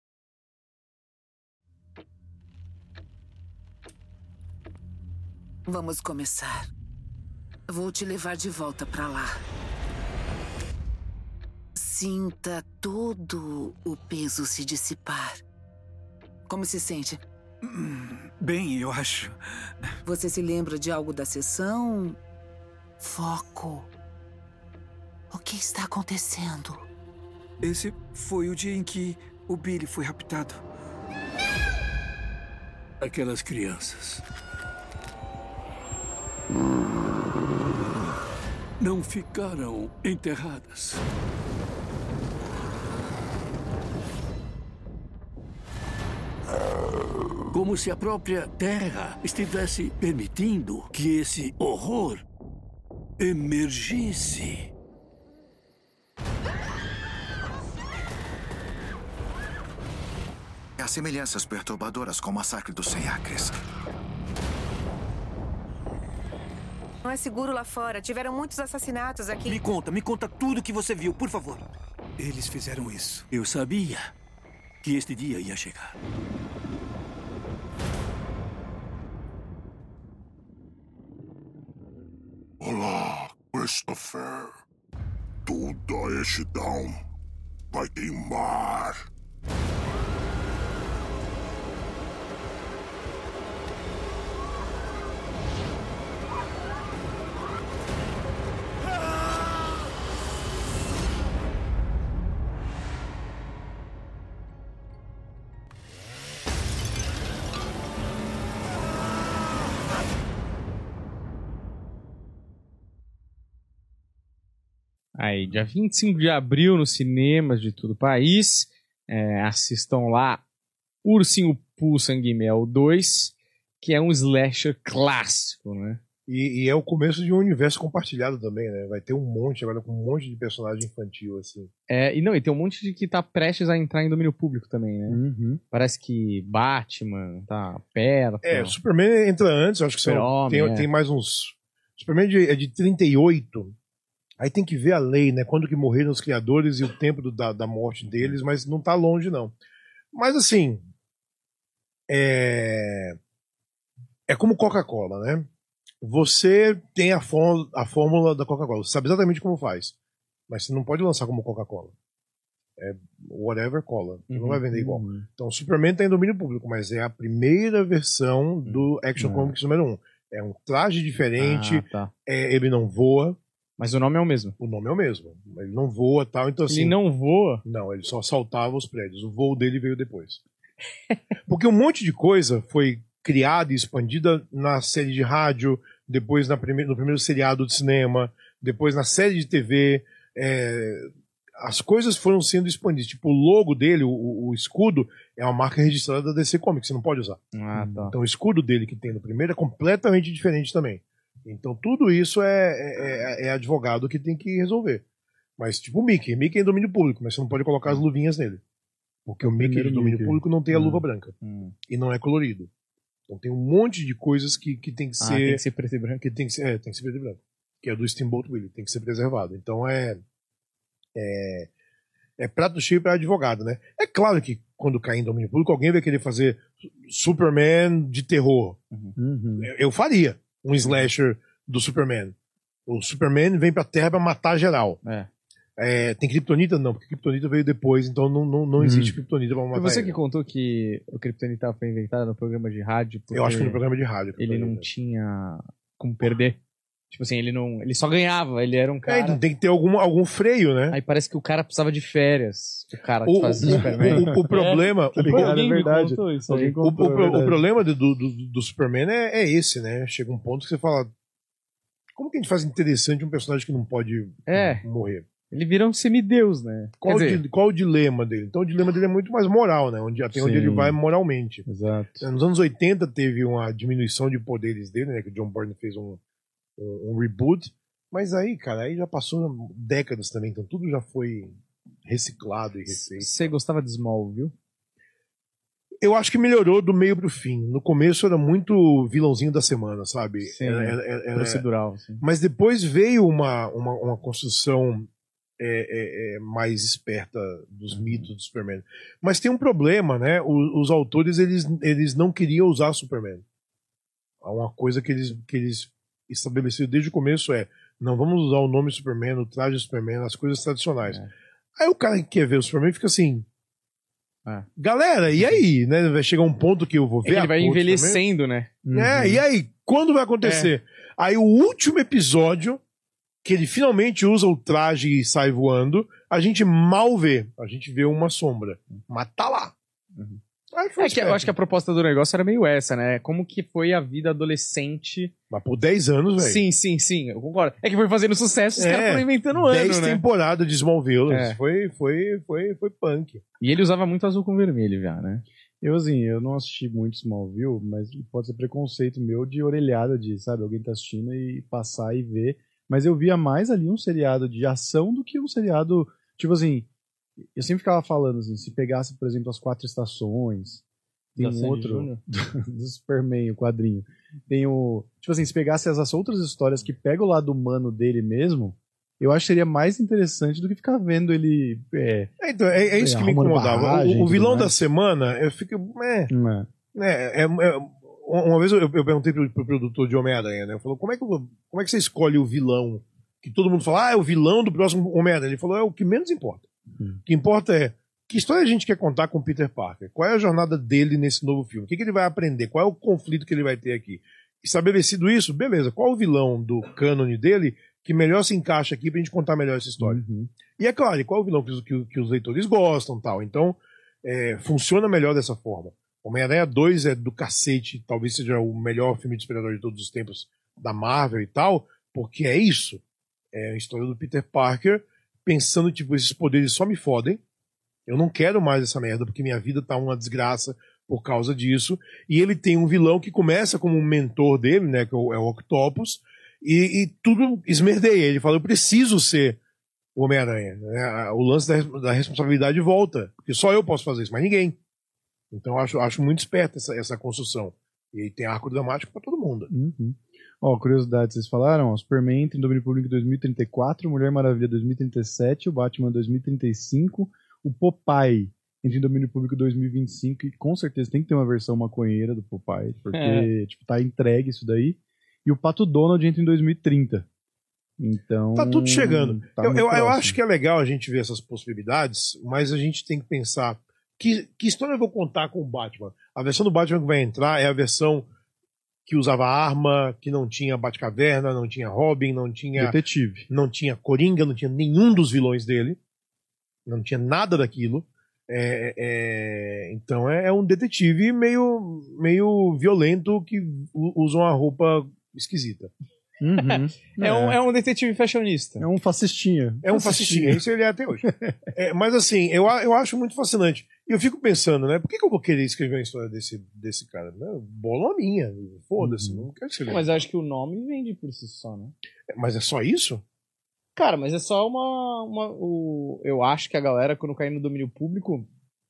Vamos começar. Vou te levar de volta pra lá. Sinta todo o peso se dissipar. Como se sente? Bem, eu acho. Você se lembra de algo da sessão? Foco. O que está acontecendo? Esse foi o dia em que o Billy foi raptado. Aquelas crianças não ficaram enterradas. Como se a própria Terra estivesse permitindo que esse horror emergisse. Há semelhanças perturbadoras com o massacre dos Cem Acres. Não é seguro lá fora. Tiveram muitos assassinatos aqui. Me conta, me conta tudo que você viu, por favor. Eles fizeram isso. Eu sabia que este dia ia chegar. Olá, Christopher. Toda escuridão vai queimar. Aí, dia vinte e cinco de abril, nos cinemas de todo o país. É, assistam lá Ursinho Pooh Sangue e Mel dois, que é um slasher clássico, né? E, e é o começo de um universo compartilhado também, né? Vai ter um monte, agora com um monte de personagem infantil, assim. É, e não, e tem um monte de que tá prestes a entrar em domínio público também, né? Uhum. Parece que Batman tá perto. É, o Superman entra antes, acho que são, tem, é. tem mais uns... Superman é de trinta e oito... Aí tem que ver a lei, né? Quando que morreram os criadores e o tempo do, da, da morte deles, mas não tá longe, não. Mas assim, é, é como Coca-Cola, né? Você tem a, fórmula, a fórmula da Coca-Cola, você sabe exatamente como faz, mas você não pode lançar como Coca-Cola. É whatever cola, uhum, não vai vender igual. Uhum. Então, Superman tá em domínio público, mas é a primeira versão do Action uhum. Comics número um. É um traje diferente, ah, tá. é, ele não voa. Mas o nome é o mesmo. O nome é o mesmo. Ele não voa e tal, então assim... Ele não voa? Não, ele só saltava os prédios. O voo dele veio depois. Porque um monte de coisa foi criada e expandida na série de rádio, depois na prime... no primeiro seriado de cinema, depois na série de T V. É... as coisas foram sendo expandidas. Tipo, o logo dele, o, o escudo, é uma marca registrada da D C Comics, você não pode usar. Ah, tá. Então o escudo dele que tem no primeiro é completamente diferente também. Então tudo isso é, é, é advogado que tem que resolver. Mas tipo o Mickey, Mickey é em domínio público, mas você não pode colocar as luvinhas nele. Porque o Mickey de domínio Mickey. público não tem a Hum. luva branca. Hum. E não é colorido. Então tem um monte de coisas que, que tem que Ah, ser... tem que ser preto e branco. que tem que ser, é, tem que ser preto e branco. Que é do Steamboat Willie, tem que ser preservado. Então é... É, é prato cheio para advogado, né? É claro que quando cair em domínio público, alguém vai querer fazer Superman de terror. Uhum. Eu, eu faria um slasher do Superman. O Superman vem pra Terra pra matar geral. É. É, tem Kryptonita? Não, porque Kryptonita veio depois, então não, não, não existe Hum. Kryptonita pra matar Foi você ele. que contou que o Kryptonita foi inventado no programa de rádio porque Eu acho que no programa de rádio. ele não Kryptonita. tinha como perder. Tipo assim, ele não. Ele só ganhava, ele era um É, cara. então tem que ter algum, algum freio, né? Aí parece que o cara precisava de férias. O cara que O, fazia o, Superman. o, o problema, Tá o, ligado? pro- Alguém é me verdade. contou isso aí. Alguém o, contou, o é pro- o verdade. problema do, do, do- do Superman é, é esse, né? Chega um ponto que você fala. Como que a gente faz interessante um personagem que não pode É. morrer? Ele vira um semideus, né? Qual, Quer o dizer, di- qual o dilema dele? Então o dilema dele é muito mais moral, né? Onde, até onde Sim. ele vai moralmente. Exato. Nos anos oitenta teve uma diminuição de poderes dele, né? Que o John Byrne fez um, um, um reboot. Mas aí, cara, aí já passou décadas também, então tudo já foi reciclado e refeito. você gostava de Smallville? Eu acho que melhorou do meio pro fim. No começo era muito vilãozinho da semana, sabe? Sim, Era- era- era- era- Procedural, assim. Mas depois veio uma, uma, uma construção é, é, é, mais esperta dos mitos do Superman. Mas tem um problema, né? O- os autores eles, eles não queriam usar Superman. Uma coisa que eles, que eles estabeleceram desde o começo é: não vamos usar o nome Superman, o traje Superman, as coisas tradicionais. É. Aí o cara que quer ver o Superman fica assim. É. Galera, e aí? Né? Vai chegar um ponto que eu vou É ver que a ele vai porra do Superman? envelhecendo, né? É, e aí? Quando vai acontecer? Aí o último episódio, que ele finalmente usa o traje e sai voando, a gente mal vê. A gente vê uma sombra. Mas tá lá. Uhum. Aí foi É que eu esperto. acho que a proposta do negócio era meio essa, né? Como que foi a vida adolescente. Mas por dez anos, velho. Sim, sim, sim, eu concordo. É que foi fazendo sucesso, os É, caras foram inventando o ano, dez né? temporadas de Smallville. É. Foi, foi, foi, foi punk. E ele usava muito azul com vermelho já, né? Eu, assim, eu não assisti muito Smallville, mas pode ser preconceito meu de orelhada de, sabe, alguém tá assistindo e passar e ver. Mas eu via mais ali um seriado de ação do que um seriado, tipo assim, eu sempre ficava falando assim, se pegasse, por exemplo, as quatro estações, tem Da um Sandy outro Júnior? do Superman, o quadrinho. Tem o, tipo assim, se pegasse as outras histórias que pega o lado humano dele mesmo, eu acho que seria mais interessante do que ficar vendo ele é, É, então, é, é isso É, que me arrumando incomodava. barragem O, o e vilão tudo da mais. semana, eu fico. É, né? É, é, é, uma vez eu, eu perguntei pro, pro produtor de Homem-Aranha, né? Eu falei, como é, que, eu- como é que você escolhe o vilão? Que todo mundo fala, ah, é o vilão do próximo Homem-Aranha. Ele falou, é o que menos importa. Hum. O que importa é que história a gente quer contar com o Peter Parker? Qual é a jornada dele nesse novo filme? O que, que ele vai aprender? Qual é o conflito que ele vai ter aqui? Estabelecido isso, beleza. Qual é o vilão do cânone dele que melhor se encaixa aqui pra gente contar melhor essa história? Uhum. E é claro, e qual é o vilão que, os- que, que os leitores gostam tal. Então, é, funciona melhor dessa forma. Homem-Aranha dois é do cacete, talvez seja o melhor filme de super-herói de todos os tempos da Marvel e tal, porque é isso. É a história do Peter Parker pensando, tipo, esses poderes só me fodem. Eu não quero mais essa merda, porque minha vida tá uma desgraça por causa disso. E ele tem um vilão que começa como um mentor dele, né, que é o, é o Octopus, e, e tudo esmerdeia. Ele fala, eu preciso ser o Homem-Aranha. Né? O lance da, da responsabilidade volta, porque só eu posso fazer isso, mas ninguém. Então eu acho, acho muito esperta essa, essa construção. E aí tem arco dramático pra todo mundo. Uhum. Ó, curiosidade, vocês falaram, ó, Superman entra em domínio público em dois mil e trinta e quatro, Mulher Maravilha dois mil e trinta e sete, o Batman dois mil e trinta e cinco, o Popeye entra em domínio público em dois mil e vinte e cinco, e com certeza tem que ter uma versão maconheira do Popeye, porque É. tipo, tá entregue isso daí, e o Pato Donald entra em dois mil e trinta. Então... Tá tudo chegando. tá eu muito eu, eu próximo. acho que é legal a gente ver essas possibilidades, mas a gente tem que pensar que, que história eu vou contar com o Batman? A versão do Batman que vai entrar é a versão que usava arma, que não tinha Batcaverna, não tinha Robin, não tinha, Detetive. não tinha Coringa, não tinha nenhum dos vilões dele. Não tinha nada daquilo. É, é, então é, é um detetive meio, meio violento que u- usa uma roupa esquisita. Uhum. É, um, é um detetive fashionista. É um fascistinha. É um fascistinha, isso ele é até hoje. É, mas assim, eu, eu acho muito fascinante. E eu fico pensando, né? Por que, que eu vou querer escrever uma história desse, desse cara? Né? Bola minha. Foda-se, Uhum. não quero escrever. Mas eu acho que o nome vende por si só, né? Mas é só isso? Cara, mas é só uma... uma o, eu acho que a galera, quando cair no domínio público,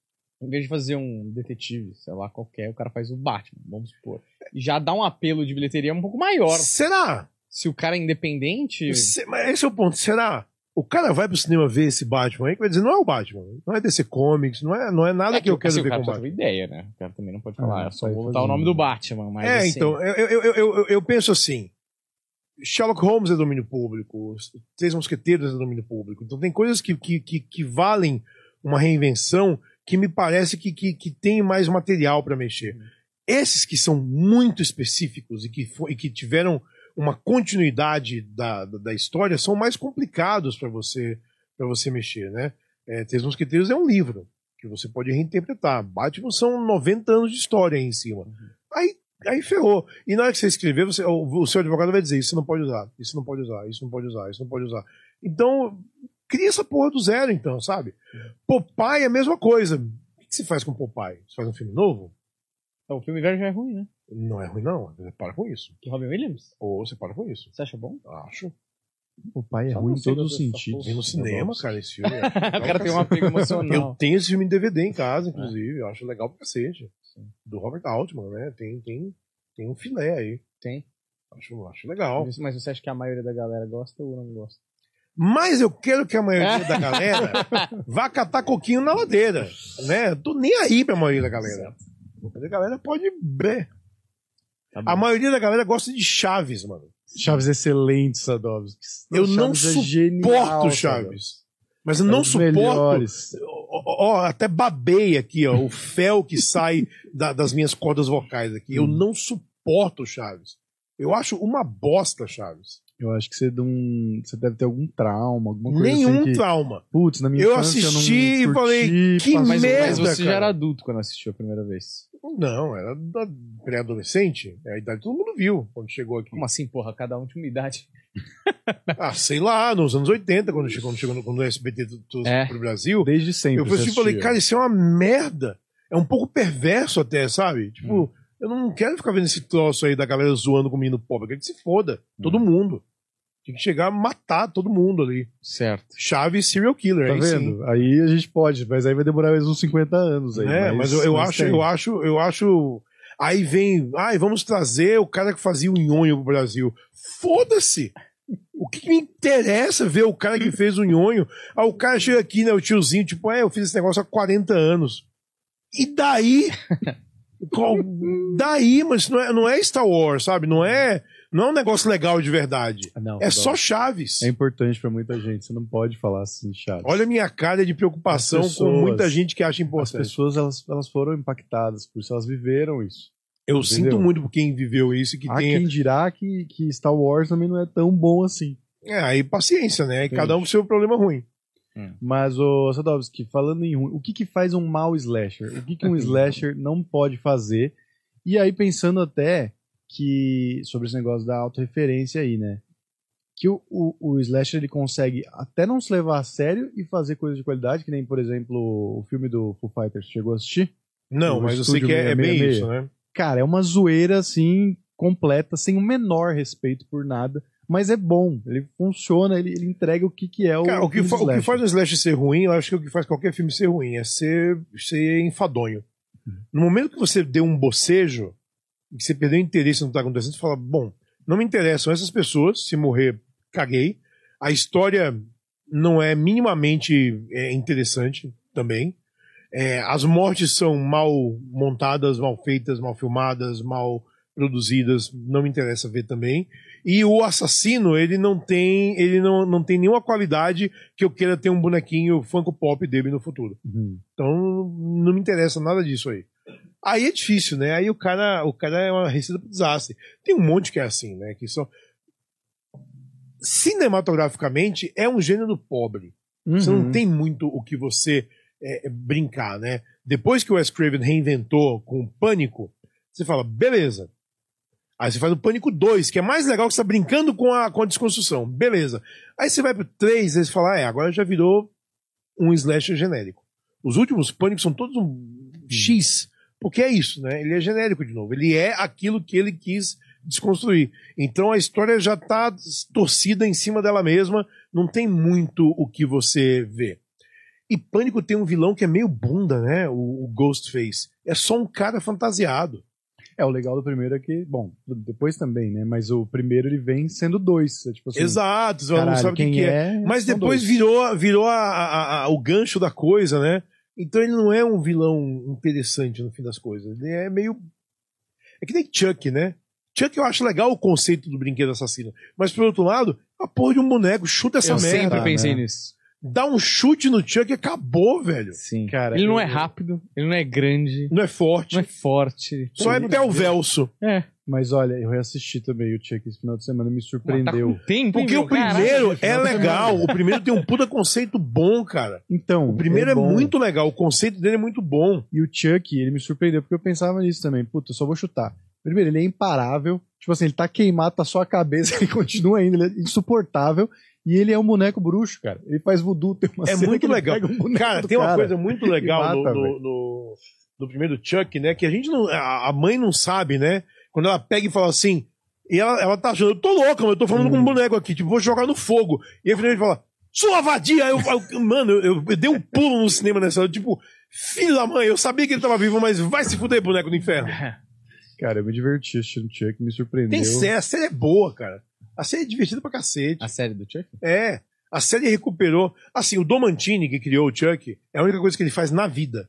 em vez de fazer um detetive, sei lá, qualquer, o cara faz o Batman, vamos supor. E já dá um apelo de bilheteria um pouco maior. Será? Se o cara é independente... Se, mas esse é o ponto. Será? O cara vai pro cinema ver esse Batman aí, que vai dizer, não é o Batman, não é D C Comics, não é, não é nada é que, que eu quero assim, ver o cara com o pode Batman. ter ideia, né? O cara também não pode falar, Ah, é só vai vou fazer botar o nome um- do Batman, mas É, assim, então, eu, eu, eu, eu, eu penso assim, Sherlock Holmes é domínio público, os Três Mosqueteiros é domínio público, então tem coisas que, que, que, que valem uma reinvenção que me parece que, que, que tem mais material para mexer. Esses que são muito específicos e que, fo- e que tiveram uma continuidade da, da, da história são mais complicados para você, para você mexer, né? É, Três Mosqueteiros é um livro que você pode reinterpretar. Batman são noventa anos de história aí em cima. Aí, aí ferrou. E na hora que você escrever, você, o, o seu advogado vai dizer: isso não pode usar, isso não pode usar, isso não pode usar, isso não pode usar. Então, cria essa porra do zero, então, sabe? Popeye é a mesma coisa. O que você faz com Popeye? Você faz um filme novo? o filme velho já é ruim, né? Não é ruim, não. Você para com isso. Que Robin Williams? Ou você para com isso. Você acha bom? Acho. O pai é Só ruim em você todos os gosta dessa sentidos. Vi no cinema, cara, esse filme. O cara tem um apego Eu emocional. tenho esse filme em D V D em casa, inclusive. Eu acho legal pra cacete. Do Robert Altman, né? Tem, tem, tem um filé aí. Tem. Acho, acho legal. Mas você acha que a maioria da galera gosta ou não gosta? Mas eu quero que a maioria da galera vá catar coquinho na ladeira, né? Tô nem aí pra maioria da galera. Mas a galera pode... Bé. Tá bom. A maioria da galera gosta de Chaves, mano. Chaves excelente, Sadovski. Eu não Chaves é suporto genial, Chaves. Mas eu É não dos suporto... melhores. Ó, ó, até babei aqui, ó, o fel que sai da- das minhas cordas vocais aqui. Eu Hum. não suporto Chaves. Eu acho uma bosta Chaves. Eu acho que você, não- você deve ter algum trauma, alguma coisa Nenhum assim que... trauma. Putz, na minha Eu infância assisti eu e não falei, curti, que passou- Mas, merda, mas você já cara. era adulto quando assistiu a primeira vez. Não, era da pré-adolescente. É a idade que todo mundo viu quando chegou aqui. Como assim, porra? Cada um tinha uma idade. Ah, sei lá, nos anos oitenta, quando chegou, quando chegou no, quando o S B T trouxe É. pro Brasil. Desde sempre. Eu fui você assim e falei, assistia. cara, isso é uma merda. É um pouco perverso até, sabe? Tipo, Hum. eu não quero ficar vendo esse troço aí da galera zoando com o menino pobre. Eu quero que se foda. Todo mundo. Tinha que chegar a matar todo mundo ali. Certo. Chaves serial killer, Tá aí vendo? sim. Aí a gente pode, mas aí vai demorar mais uns cinquenta anos aí. É, mas, eu, eu mas acho, tem. eu acho, eu acho. Aí vem, ai, vamos trazer o cara que fazia o nhonho pro Brasil. Foda-se! O que me interessa ver o cara que fez o nhonho? Ah, o cara chega aqui, né, o tiozinho, tipo, é, eu fiz esse negócio há quarenta anos. E daí? Qual- daí, mas isso não é, não é Star Wars, sabe? Não é, não é um negócio legal de verdade. Não, É não. só Chaves. É importante pra muita gente, você não pode falar assim, Chaves. Olha a minha cara de preocupação As pessoas- com muita gente que acha As importante. pessoas, elas, elas foram impactadas por isso, elas viveram isso. Eu entendeu? sinto muito por quem viveu isso e que Há tem. quem dirá que, que Star Wars também não é tão bom assim. É, aí paciência, né? E Entendi. cada um com seu problema ruim. Mas, ô Sadovski, falando em ruim, o que que faz um mau slasher? O que que um slasher não pode fazer? E aí, pensando até que, sobre esse negócio da autorreferência aí, né? Que o, o, o slasher, ele consegue até não se levar a sério e fazer coisas de qualidade, que nem, por exemplo, o filme do Foo Fighters. Chegou a assistir? Não, O mas eu sei Estúdio que é, é bem seiscentos e sessenta e seis. isso, né? Cara, é uma zoeira, assim, completa, sem o menor respeito por nada. Mas é bom, ele funciona, ele, ele entrega o que, que é o, Cara, o que, filme fa- de o que slasher. faz um slasher ser ruim, eu acho que o que faz qualquer filme ser ruim é ser, ser enfadonho. No momento que você deu um bocejo, que você perdeu interesse no que está acontecendo, você fala, bom, não me interessam essas pessoas, se morrer, caguei. A história não é minimamente é, interessante também. É, as mortes são mal montadas, mal feitas, mal filmadas, mal produzidas, não me interessa ver também. E o assassino, ele não tem, ele não, não tem nenhuma qualidade que eu queira ter um bonequinho Funko Pop dele no futuro. Uhum. Então não me interessa nada disso aí. Aí é difícil, né? Aí o cara, o cara é uma receita pro desastre. Tem um monte que é assim, né? Que são... Cinematograficamente é um gênero pobre. Você não Uhum. tem muito o que você é, brincar, né? Depois que o Wes Craven reinventou com o Pânico, você fala, beleza. Aí você faz o Pânico dois, que é mais legal, que você tá brincando com a, com a desconstrução. Beleza. Aí você vai pro três, e você fala, ah, é, agora já virou um slasher genérico. Os últimos Pânicos são todos um X, porque é isso, né? Ele é genérico de novo. Ele é aquilo que ele quis desconstruir. Então a história já tá torcida em cima dela mesma, não tem muito o que você vê. E Pânico tem um vilão que é meio bunda, né? O, o Ghostface. É só um cara fantasiado. É, o legal do primeiro é que, bom, depois também, né? Mas o primeiro ele vem sendo dois. É tipo assim, exato, você caralho, não sabe o que, que é. é. Mas depois dois. virou, virou a, a, a, o gancho da coisa, né? Então ele não é um vilão interessante no fim das coisas. Ele é meio. É que nem Chuck, né? Chuck eu acho legal o conceito do brinquedo assassino. Mas por outro lado, a porra de um boneco, chuta essa eu merda. Eu sempre pensei né? nisso. Dá um chute no Chuck e acabou, velho. Sim, cara. Ele eu... não é rápido, ele não é grande. Não é forte. Não é forte. Só é pelvelso. É. Mas olha, eu reassisti também o Chuck esse final de semana, me surpreendeu. Tá tempo, porque hein, o primeiro caralho, é legal. O primeiro tem um puta conceito bom, cara. Então, o primeiro é, é muito legal. O conceito dele é muito bom. E o Chuck, ele me surpreendeu, porque eu pensava nisso também. Puta, eu só vou chutar. Primeiro, ele é imparável. Tipo assim, ele tá queimado, tá só a cabeça, ele continua ainda, ele é insuportável. E ele é um boneco bruxo, cara. Ele faz voodoo, tem uma É cena muito que ele legal. pega um cara, tem uma cara coisa muito legal mata, no, no, no, no primeiro Chuck, né? Que a gente não. A mãe não sabe, né? Quando ela pega e fala assim. E ela, ela tá achando, eu tô louca, mas eu tô falando hum. com um boneco aqui, tipo, vou jogar no fogo. E aí ele fala, sua vadia! Eu, eu, mano, eu, eu, eu dei um pulo no cinema nessa hora, tipo, filho da mãe, eu sabia que ele tava vivo, mas vai se fuder, boneco do inferno. Cara, eu me diverti assistindo Chuck, me surpreendeu. Tem série, a série é boa, cara. A série é divertida pra cacete. A série do Chuck? É. A série recuperou. Assim, o Don Mancini, que criou o Chuck, é a única coisa que ele faz na vida.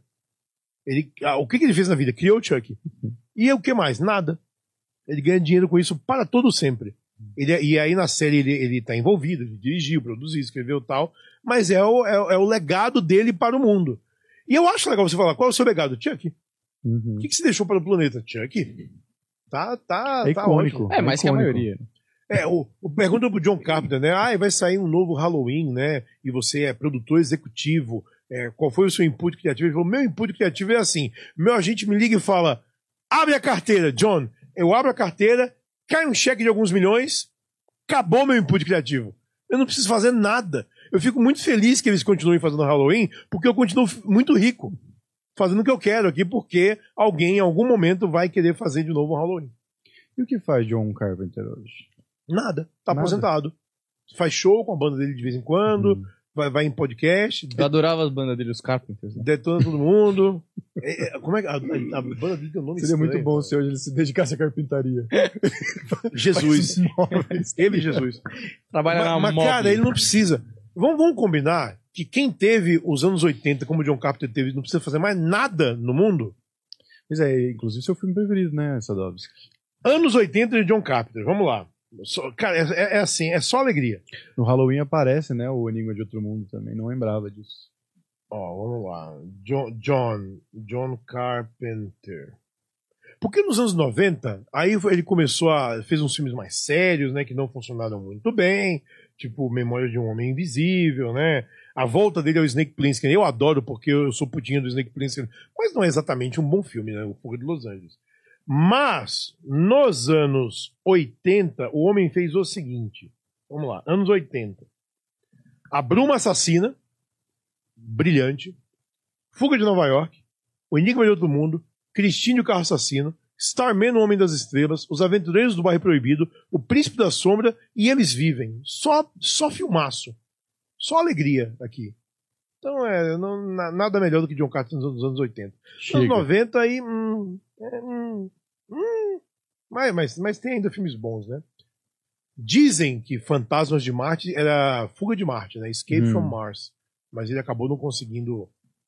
Ele, ah, o que, que ele fez na vida? Criou o Chuck. E o que mais? Nada. Ele ganha dinheiro com isso para todo sempre. Ele, e aí na série ele, ele tá envolvido, ele dirigiu, produziu, escreveu e tal, mas é o, é, é o legado dele para o mundo. E eu acho legal você falar, qual é o seu legado, Chuck? Uhum. O que, que você deixou para o planeta, Chuck? Tá, tá, é tá icônico. ótimo. É, mais é que a maioria. É, o, o pergunta pro John Carpenter, né? Ah, vai sair um novo Halloween, né? E você é produtor executivo. É, qual foi o seu input criativo? Ele falou, meu input criativo é assim. Meu agente me liga e fala, abre a carteira, John. Eu abro a carteira, cai um cheque de alguns milhões, acabou meu input criativo. Eu não preciso fazer nada. Eu fico muito feliz que eles continuem fazendo Halloween, porque eu continuo muito rico. Fazendo o que eu quero aqui, porque alguém em algum momento vai querer fazer de novo um Halloween. E o que faz John Carpenter hoje? Nada. Tá Nada. aposentado. Faz show com a banda dele de vez em quando, Uhum. vai, vai em podcast. Eu adorava as bandas dele, os Carpenters. Né? Detona todo mundo. É, é, como é que a, a, a banda dele tem um nome Seria estranho, muito bom cara. se hoje ele se dedicasse à carpintaria. Jesus. Ele e Jesus. Trabalha na Mas, mas Mob. cara, ele não precisa. Vamos, vamos combinar que quem teve os anos oitenta, como o John Carpenter teve, não precisa fazer mais nada no mundo? Pois é, inclusive seu filme preferido, né, Sadovski? Anos oitenta de John Carpenter, vamos lá. Só, cara, é, é assim, é só alegria. No Halloween aparece, né, o Enigma de Outro Mundo também, não lembrava disso. Ó, vamos lá. John, John, John Carpenter. Porque nos anos noventa, aí ele começou a... fez uns filmes mais sérios, né, que não funcionaram muito bem, tipo Memória de um Homem Invisível, né? A volta dele ao Snake Plissken, eu adoro porque eu sou putinha do Snake Plissken, mas não é exatamente um bom filme, né, o Fuga de Los Angeles. Mas, nos anos oitenta, o homem fez o seguinte. Vamos lá, anos oitenta. A Bruma Assassina, brilhante. Fuga de Nova York. O Enigma de Outro Mundo. Christine, o Carro Assassino. Starman, o Homem das Estrelas. Os Aventureiros do Bairro Proibido. O Príncipe da Sombra. E Eles Vivem. Só, só filmaço. Só alegria aqui. Então, é não, na, nada melhor do que John Carpenter nos anos oitenta. Nos anos noventa, aí... Hum, é, hum, hum, mas, mas, mas tem ainda filmes bons, né? Dizem que Fantasmas de Marte era Fuga de Marte, né? Escape hum. from Mars. Mas ele acabou não conseguindo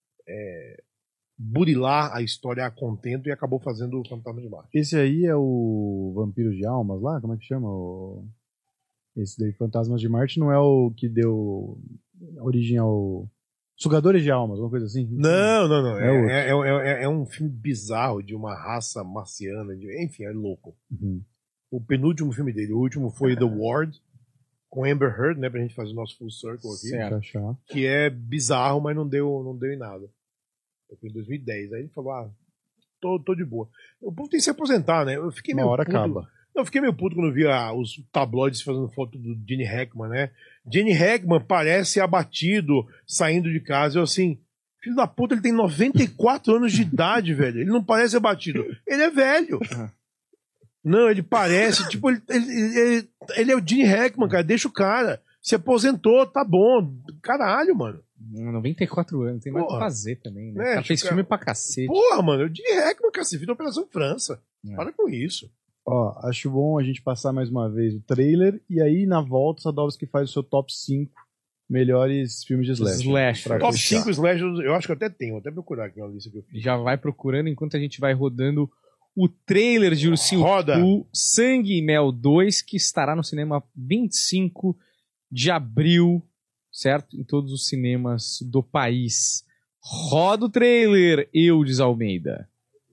é, burilar a história a contento e acabou fazendo o Fantasma de Marte. Esse aí é o Vampiro de Almas lá? Como é que chama? O... Esse daí, Fantasmas de Marte, não é o que deu origem ao... Sugadores de Almas, uma coisa assim? Não, não, não. É, é, é, é, é um filme bizarro de uma raça marciana. De... Enfim, é louco. Uhum. O penúltimo filme dele, o último foi The Ward, com Amber Heard, né, pra gente fazer o nosso full circle aqui. Certo. Que é bizarro, mas não deu, não deu em nada. Foi em dois mil e dez. Aí ele falou, ah, tô, tô de boa. O povo tem que se aposentar, né? Eu fiquei Uma meio hora puto. acaba. Eu fiquei meio puto quando eu vi a, os tabloides fazendo foto do Gene Hackman, né? Gene Hackman parece abatido, saindo de casa. Eu assim, filho da puta, ele tem noventa e quatro anos de idade, velho. Ele não parece abatido. Ele é velho. Não, ele parece, tipo, ele, ele, ele, ele é o Gene Hackman, cara. Deixa o cara. Se aposentou, tá bom. Caralho, mano. noventa e quatro anos, tem mais o que fazer também, né? É, cara fez filme pra cacete. Porra, mano, o Gene Hackman, cara, se viu da Operação França. É. Para com isso. Ó, acho bom a gente passar mais uma vez o trailer e aí na volta o Sadovski faz o seu top cinco melhores filmes de slasher. Slasher. Top cinco slasher, eu acho que eu até tenho, vou até procurar aqui uma lista que eu fiz. Já vai procurando enquanto a gente vai rodando o trailer de Ursinho Roda. Pooh, Sangue e Mel dois, que estará no cinema vinte e cinco de abril, certo? Em todos os cinemas do país. Roda o trailer, Eudes Almeida.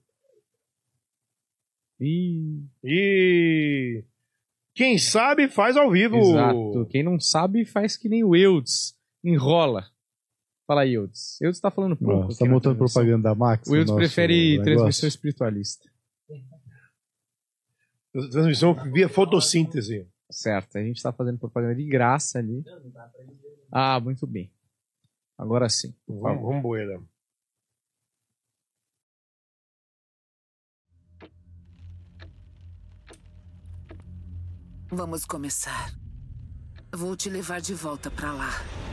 E... e quem sabe faz ao vivo. Exato. Quem não sabe faz que nem o Eudes. Enrola. Fala aí, Eudes. Eudes tá falando pouco. Você tá montando propaganda da Max? O Eudes prefere transmissão espiritualista. Transmissão via fotossíntese. Certo. A gente tá fazendo propaganda de graça ali. Ah, muito bem. Agora sim. Vamos, vamos boeira. Vamos começar. Vou te levar de volta pra lá.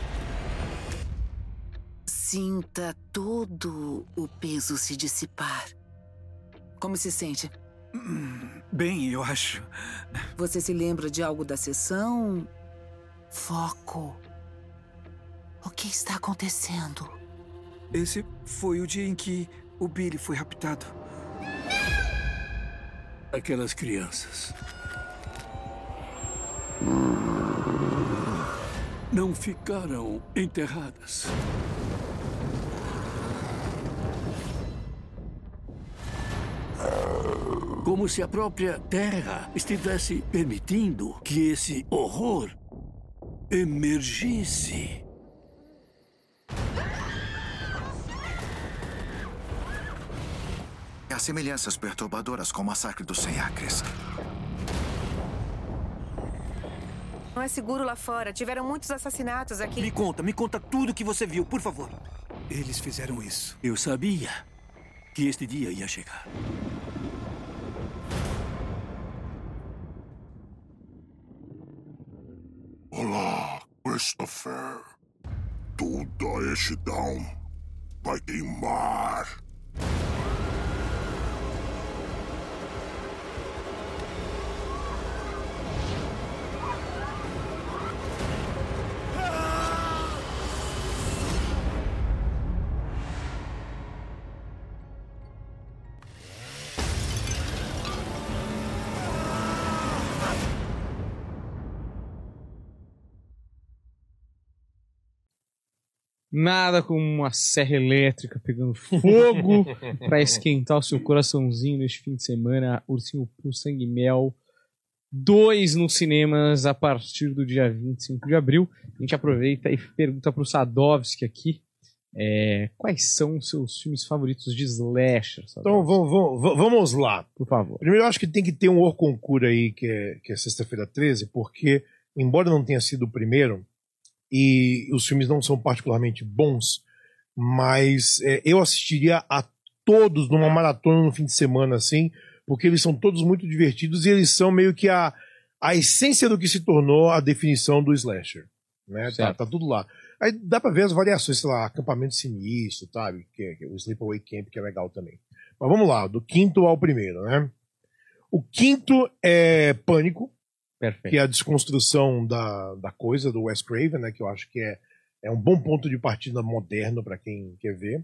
Sinta todo o peso se dissipar. Como se sente? Bem, eu acho. Você se lembra de algo da sessão? Foco. O que está acontecendo? Esse foi o dia em que o Billy foi raptado. Aquelas crianças não ficaram enterradas. Como se a própria Terra estivesse permitindo que esse horror emergisse. Há semelhanças perturbadoras com o massacre dos Cem Acres. Não é seguro lá fora. Tiveram muitos assassinatos aqui. Me conta, me conta tudo que você viu, por favor. Eles fizeram isso. Eu sabia que este dia ia chegar. Olá, Christopher. Toda escuridão vai queimar. Nada como uma serra elétrica pegando fogo para esquentar o seu coraçãozinho neste fim de semana. Ursinho Pooh, Sangue e Mel dois nos cinemas a partir do dia vinte e cinco de abril. A gente aproveita e pergunta para o Sadovski aqui é, quais são os seus filmes favoritos de slasher. Sadovski? Então vamos, vamos, vamos lá. Por favor. Primeiro eu acho que tem que ter um Orconcura aí, que é, que é sexta-feira treze, porque, embora não tenha sido o primeiro, e os filmes não são particularmente bons, mas é, eu assistiria a todos numa maratona no fim de semana, assim, porque eles são todos muito divertidos e eles são meio que a, a essência do que se tornou a definição do slasher. Né? Tá, tá tudo lá. Aí dá pra ver as variações, sei lá, Acampamento Sinistro, sabe? Que, que, o Sleepaway Camp, que é legal também. Mas vamos lá, do quinto ao primeiro, né? O quinto é Pânico. Perfeito. Que é a desconstrução da, da coisa do Wes Craven, né, que eu acho que é, é um bom ponto de partida moderno para quem quer ver.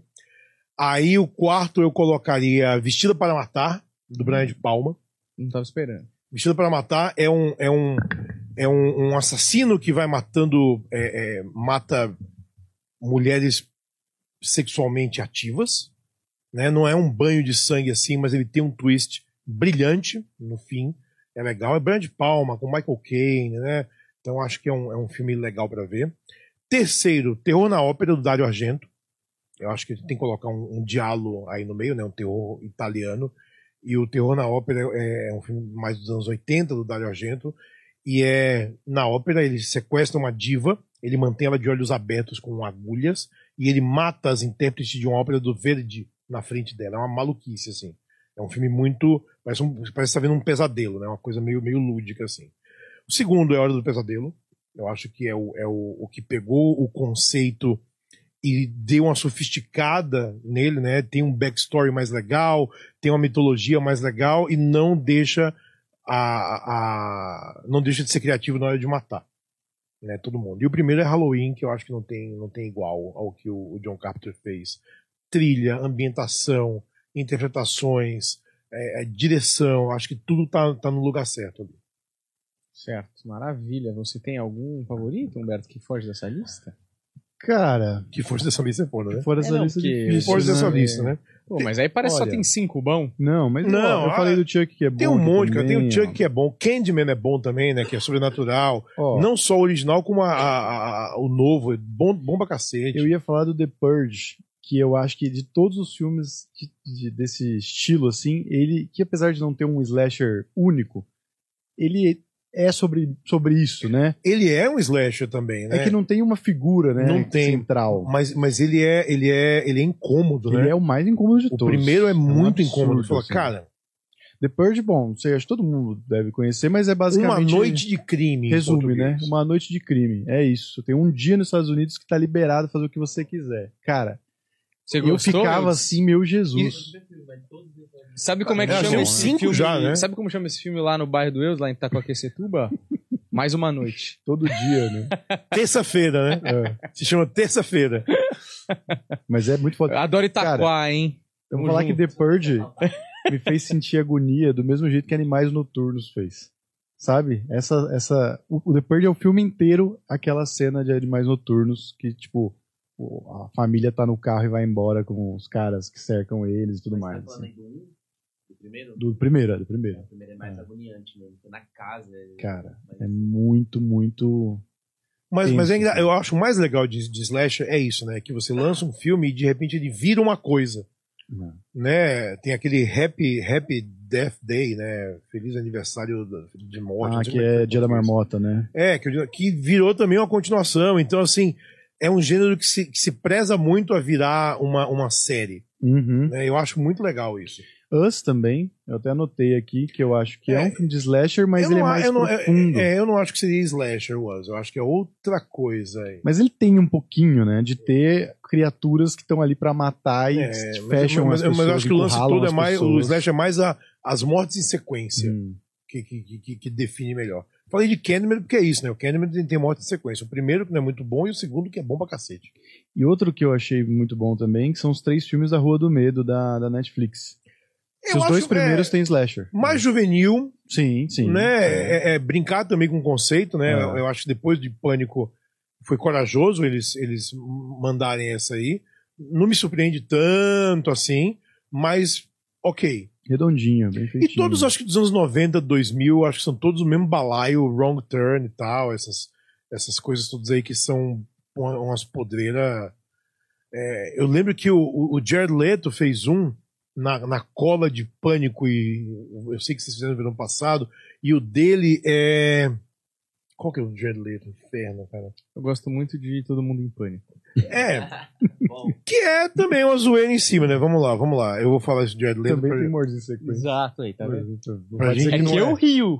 Aí o quarto eu colocaria Vestida para Matar, do Brian de Palma. Não estava esperando. Vestida para Matar é um, é um, é um, um assassino que vai matando, é, é, mata mulheres sexualmente ativas, né? Não é um banho de sangue assim, mas ele tem um twist brilhante no fim. É legal, é Brian de Palma, com Michael Caine, né? Então acho que é um, é um filme legal para ver. Terceiro, Terror na Ópera, do Dario Argento. Eu acho que tem que colocar um, um diálogo aí no meio, né? Um terror italiano. E o Terror na Ópera é um filme mais dos anos oitenta, do Dario Argento. E é, na ópera, ele sequestra uma diva, ele mantém ela de olhos abertos com agulhas, e ele mata as intérpretes de uma ópera do Verdi na frente dela. É uma maluquice, assim. É um filme muito... Parece, um, parece estar vendo um pesadelo, né? Uma coisa meio, meio lúdica, assim. O segundo é Hora do Pesadelo. Eu acho que é, o, é o, o que pegou o conceito e deu uma sofisticada nele, né? Tem um backstory mais legal, tem uma mitologia mais legal, e não deixa... A, a, não deixa de ser criativo na hora de matar, né, todo mundo. E o primeiro é Halloween, que eu acho que não tem, não tem igual ao que o, o John Carpenter fez. Trilha, ambientação, interpretações, é, é, direção, acho que tudo tá, tá no lugar certo ali. Certo, maravilha. Você tem algum favorito, Humberto, que foge dessa lista? Cara, que foge dessa lista é foda, né? Fora dessa é, não, lista que... difícil, que foge dessa né? lista, né? Pô, mas aí parece que Olha, só tem cinco bom. Não, mas não, ó, eu ah, falei do Chuck que é bom. Tem um monte, também, cara. Tem o Chuck ó. que é bom. Candyman é bom também, né? Que é sobrenatural. Ó, não só o original, como a, a, a, o novo. É bom, bom pra cacete. Eu ia falar do The Purge, que eu acho que de todos os filmes de, de, desse estilo, assim, ele, que apesar de não ter um slasher único, ele é sobre, sobre isso, né? Ele é um slasher também, né? É que não tem uma figura, né? Não tem. Central. Mas, mas ele, é, ele, é, ele é incômodo, Ele né? é o mais incômodo de O todos. primeiro é um muito absurdo, incômodo. Fala, assim. cara, The Purge, bom, não sei, acho que todo mundo deve conhecer, mas é basicamente... Uma Noite de Crime. em Resume, né? português. Uma noite de crime. É isso. Tem um dia nos Estados Unidos que tá liberado fazer o que você quiser. Cara, Você eu gostou? ficava assim, meu Jesus. Sabe como é que É, chama tem esse cinco filme? já, né? Sabe como chama esse filme lá no bairro do Eus, lá em Itacoaquecetuba? Mais uma noite. Todo dia, né? Terça-feira, né? É. Se chama Terça-feira. Mas é muito foda. Adoro Itaquá, Cara, hein? Eu vou Tamo falar junto. que The Purge me fez sentir agonia do mesmo jeito que Animais Noturnos fez. Sabe? Essa, essa, o, o The Purge é o filme inteiro aquela cena de Animais Noturnos que, tipo, o- a família tá no carro e vai embora com os caras que cercam eles e tudo mais. Tá falando assim. aí do um? Do primeiro? Do primeiro, do primeiro. O primeiro é mais agoniante mesmo. Na casa. é- Cara, é muito, muito... Mas, Sim, mas é sim, engra- sim. eu acho o mais legal de, de Slasher é isso, né? Que você lança um filme e de repente ele vira uma coisa. Não. Né? Tem aquele Happy, Happy Death Day, né? Feliz aniversário da- de morte. Ah, não sei que como é fala Dia da em português. Marmota, né? É, que, que virou também uma continuação. Então, assim, é um gênero que se, que se preza muito a virar uma, uma série. Uhum. Né? Eu acho muito legal isso. Us também, eu até anotei aqui que eu acho que é, É, um filme de slasher, mas eu ele é não, mais eu não, profundo. é, é, eu não acho que seria Slasher Was. Eu acho que é outra coisa aí. Mas ele tem um pouquinho, né, de ter criaturas que estão ali pra matar e É, fecham mas, as mas, pessoas, mas eu acho que o lance encurralam todo é as mais. O pessoas. Slash é mais a, as mortes em sequência Hum. que, que, que, que define melhor. Falei de Candyman porque é isso, né? O Candyman tem, tem morte em sequência. O primeiro que não é muito bom e o segundo que é bom pra cacete. E outro que eu achei muito bom também, que são os três filmes da Rua do Medo, da, da Netflix. Eu os dois acho, primeiros é, têm slasher. mais juvenil, Sim, sim. né? É. É, é brincar também com o conceito, né? É. Eu, eu acho que depois de Pânico foi corajoso eles, eles mandarem essa aí. Não me surpreende tanto assim, mas ok. Redondinho, bem feitinho. E todos, acho que dos anos noventa, dois mil, acho que são todos o mesmo balaio, Wrong Turn e tal, essas, essas coisas todas aí que são uma- umas podreiras. É, eu lembro que o, o Jared Leto fez um na, na cola de Pânico, e eu sei que vocês fizeram no verão passado, e o dele é. Qual que é o Jared Leto? Inferno, cara. Eu gosto muito de Todo Mundo em Pânico. É. Que é também uma zoeira em cima, né? Vamos lá, vamos lá. Eu vou falar isso de Jared Leto. Também pra- tem mortes em sequência. Exato, aí, tá vendo? Pra Pode gente ser É que que não eu é. rio.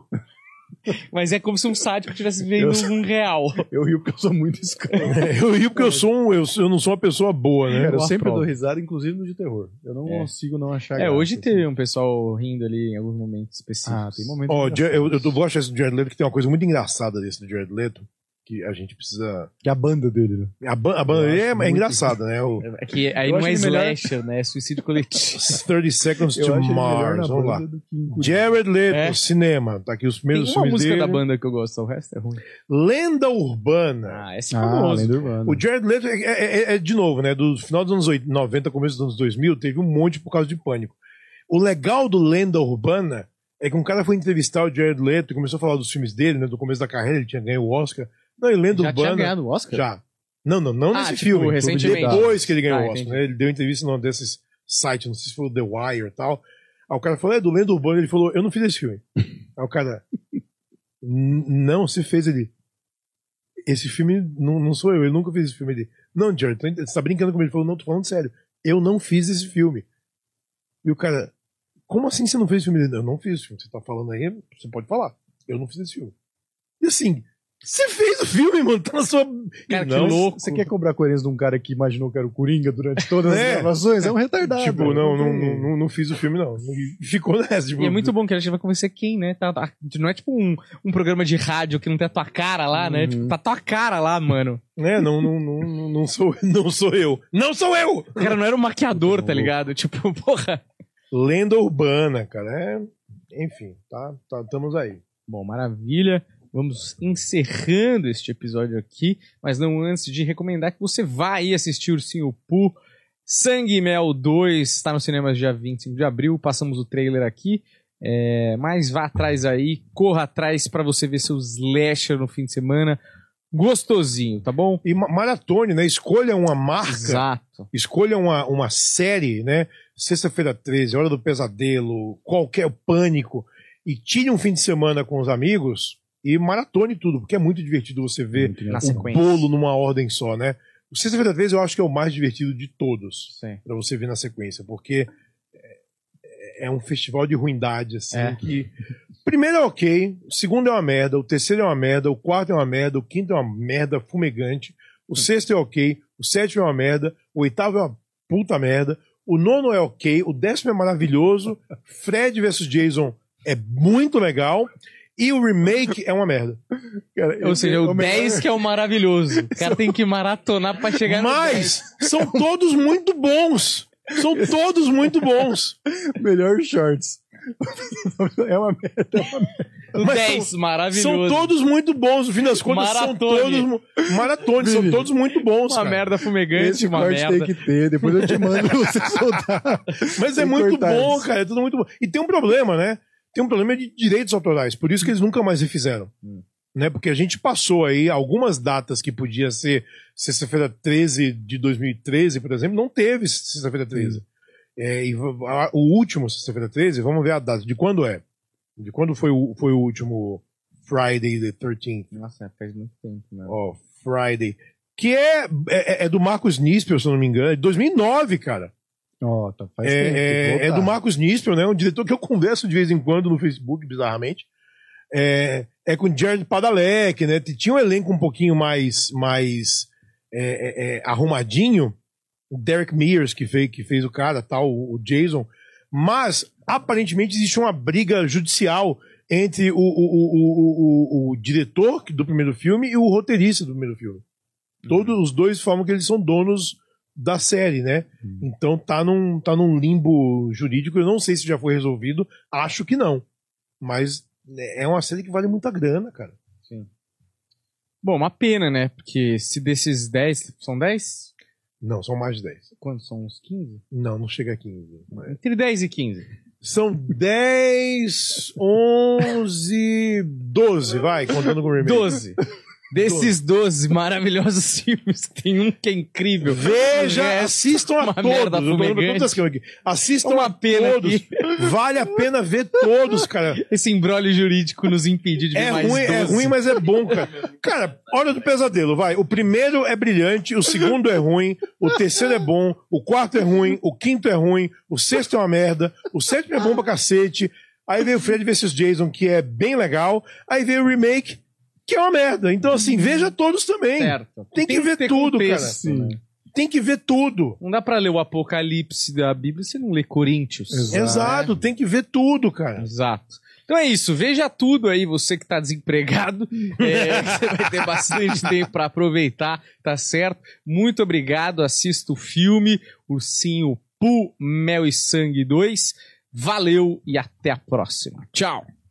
Mas é como se um sádico estivesse vendo Eu- um real. Eu rio porque eu sou muito escroto. Eu rio porque eu sou um. Eu, sou- eu não sou uma pessoa boa, né? Cara, eu Eu sempre aprovo. dou risada, inclusive no de terror. Eu não É. consigo não achar É, graça, hoje assim. teve um pessoal rindo ali em alguns momentos específicos. Ah, tem momentos. Ó, engraçados. eu, eu, eu vou achar esse do Jared Leto que tem uma coisa muito engraçada desse do Jared Leto, que a gente precisa. Que é a banda dele, né? A, ban a banda Eu dele é, acho é muito- engraçada, né? O É que aí Eu não é acho ele melhor- slasher, né? É suicídio coletivo. thirty Seconds Eu to acho ele melhor Mars. na Vamos lá. banda do que em Curitiba. Jared Leto, É. cinema. Tá aqui os Tem primeiros uma filmes música dele. da banda que eu gosto, o resto é ruim. Lenda Urbana. Ah, esse é Ah, famoso. Lenda Urbana. O Jared Leto é, é- é- é, de novo, né? Do final dos anos oitenta, noventa, começo dos anos dois mil, teve um monte por causa de Pânico. O legal do Lenda Urbana é que um cara foi entrevistar o Jared Leto e começou a falar dos filmes dele, né? Do começo da carreira, ele tinha ganho o Oscar. Não, e Lenda Já Urbana. tinha ganhado o Oscar? Já. Não, não, não Ah, nesse tipo, filme. recentemente. Depois que ele ganhou Ah, o Oscar, entendi. né? Ele deu entrevista num desses sites, não sei se foi o The Wire e tal. Aí o cara falou, é do Lenda Urbana. Ele falou, eu não fiz esse filme. Aí o cara, não, você fez ele. Esse filme não, não sou eu, ele nunca fez esse filme. Ele, não, Jared, você tá brincando comigo? Ele falou, não, tô falando sério. Eu não fiz esse filme. E o cara, como assim você não fez esse filme? Ele, eu não fiz esse filme. Você tá falando aí, você pode falar. Eu não fiz esse filme. E assim, você fez o filme, mano, tá na sua... Cara, não, que louco. Você quer cobrar a coerência de um cara que imaginou que era o Coringa durante todas É. as gravações? É um retardado. Tipo, não, não, tem- não, não, não fiz o filme, não. E ficou nessa, tipo... E é muito bom que a gente vai convencer quem, né? Tá, tá- não é tipo um, um programa de rádio que não tem a tua cara lá, né? Tipo, tá a tua cara lá, mano. É, não, não, não, não, não sou, não sou eu. Não sou eu! O cara não era um maquiador, tá ligado? Tipo, porra. Lenda urbana, cara. É... Enfim, tá, tá, estamos aí. Bom, maravilha. Vamos encerrando este episódio aqui, mas não antes de recomendar que você vá aí assistir Ursinho Pooh. Sangue e Mel dois está nos cinemas dia vinte e cinco de abril, passamos o trailer aqui, é, mas vá atrás aí, corra atrás para você ver seus slasher no fim de semana, gostosinho, tá bom? E ma- maratone, né? Escolha uma marca, Exato. escolha uma, uma série, né? Sexta-feira treze, Hora do Pesadelo, qualquer Pânico, e tire um fim de semana com os amigos e maratone tudo, porque é muito divertido você ver Na o sequência. bolo numa ordem só, né? O Sexta-feira treze eu acho que é o mais divertido de todos, Sim. pra você ver na sequência, porque é, é um festival de ruindade, assim, É. que... Primeiro é ok, o segundo é uma merda, o terceiro é uma merda, o quarto é uma merda, o quinto é uma merda fumegante, o sexto é ok, o sétimo é uma merda, o oitavo é uma puta merda, o nono é ok, o décimo é maravilhoso, Fred versus Jason é muito legal, e o remake é uma merda. Cara, Ou seja, o melhor- dez que é o maravilhoso. O cara tem que maratonar pra chegar no dez. Mas são todos muito bons. São todos muito bons. Melhor shorts. É uma merda. É uma merda. O Mas dez, são- maravilhoso. São todos muito bons. No fim das contas, são Maratone. todos mu- maratones, são Vivi, todos muito bons. Uma cara. merda fumegante, Esse uma corte merda. tem que ter. Depois eu te mando pra você soltar. Mas é Sem muito cortar bom, isso. cara. É tudo muito bom. E tem um problema, né? Tem um problema de direitos autorais. Por isso que eles nunca mais refizeram. Hum. Né? Porque a gente passou aí algumas datas que podia ser sexta-feira treze de dois mil e treze, por exemplo, não teve sexta-feira treze. É, e v- a- o último sexta-feira treze, vamos ver a data. De quando é? De quando foi o, foi o último Friday the thirteenth? Nossa, faz muito tempo, né? Ó, Friday. Que é, é, é do Marcos Nispel, se eu não me engano. É de dois mil e nove, cara. Ó, tá, faz É, tempo. é, Voltar. é do Marcos Nispel, né? Um diretor que eu converso de vez em quando no Facebook, bizarramente. É, é com Jared Padalecki, né? Tinha um elenco um pouquinho mais, mais é, é, é, arrumadinho. O Derek Mears, que fez, que fez o cara, tal, o, o Jason. Mas, aparentemente, existe uma briga judicial entre o, o, o, o, o, o diretor do primeiro filme e o roteirista do primeiro filme. Todos os dois falam que eles são donos da série, né? Então tá num, tá num limbo jurídico. Eu não sei se já foi resolvido. Acho que não. Mas é uma série que vale muita grana, cara. Sim. Bom, uma pena, né? Porque se desses dez... São dez? Não, são mais de dez. Quantos? São uns quinze? Não, não chega a quinze. Entre dez e quinze. São dez, onze, doze, vai, contando com o remake. doze. Desses doze maravilhosos filmes, tem um que é incrível. Veja, O resto, assistam a uma todos. merda Eu tô falando pra fumegante. todas as coisas aqui. Assistam Uma a pena todos. aqui. Vale a pena ver todos, cara. Esse imbróglio jurídico nos impediu de ver É mais ruim, é doze. ruim, mas é bom, cara. Cara, Hora do Pesadelo, vai. O primeiro é brilhante, o segundo é ruim, o terceiro é bom, o quarto é ruim, o quinto é ruim, o sexto é uma merda, o sétimo é bom pra cacete. Aí veio o Fred versus Jason, que é bem legal. Aí veio o remake, que é uma merda. Então, assim, veja todos também. Certo. Tem que ver ter tudo, contexto, cara. né? Tem que ver tudo. Não dá pra ler o Apocalipse da Bíblia se não ler Coríntios. Exato. Exato, tem que ver tudo, cara. Exato. Então é isso, veja tudo aí, você que tá desempregado, é, você vai ter bastante tempo pra aproveitar, tá certo? Muito obrigado, assista o filme Ursinho Pooh, Mel e Sangue dois, valeu e até a próxima. Tchau!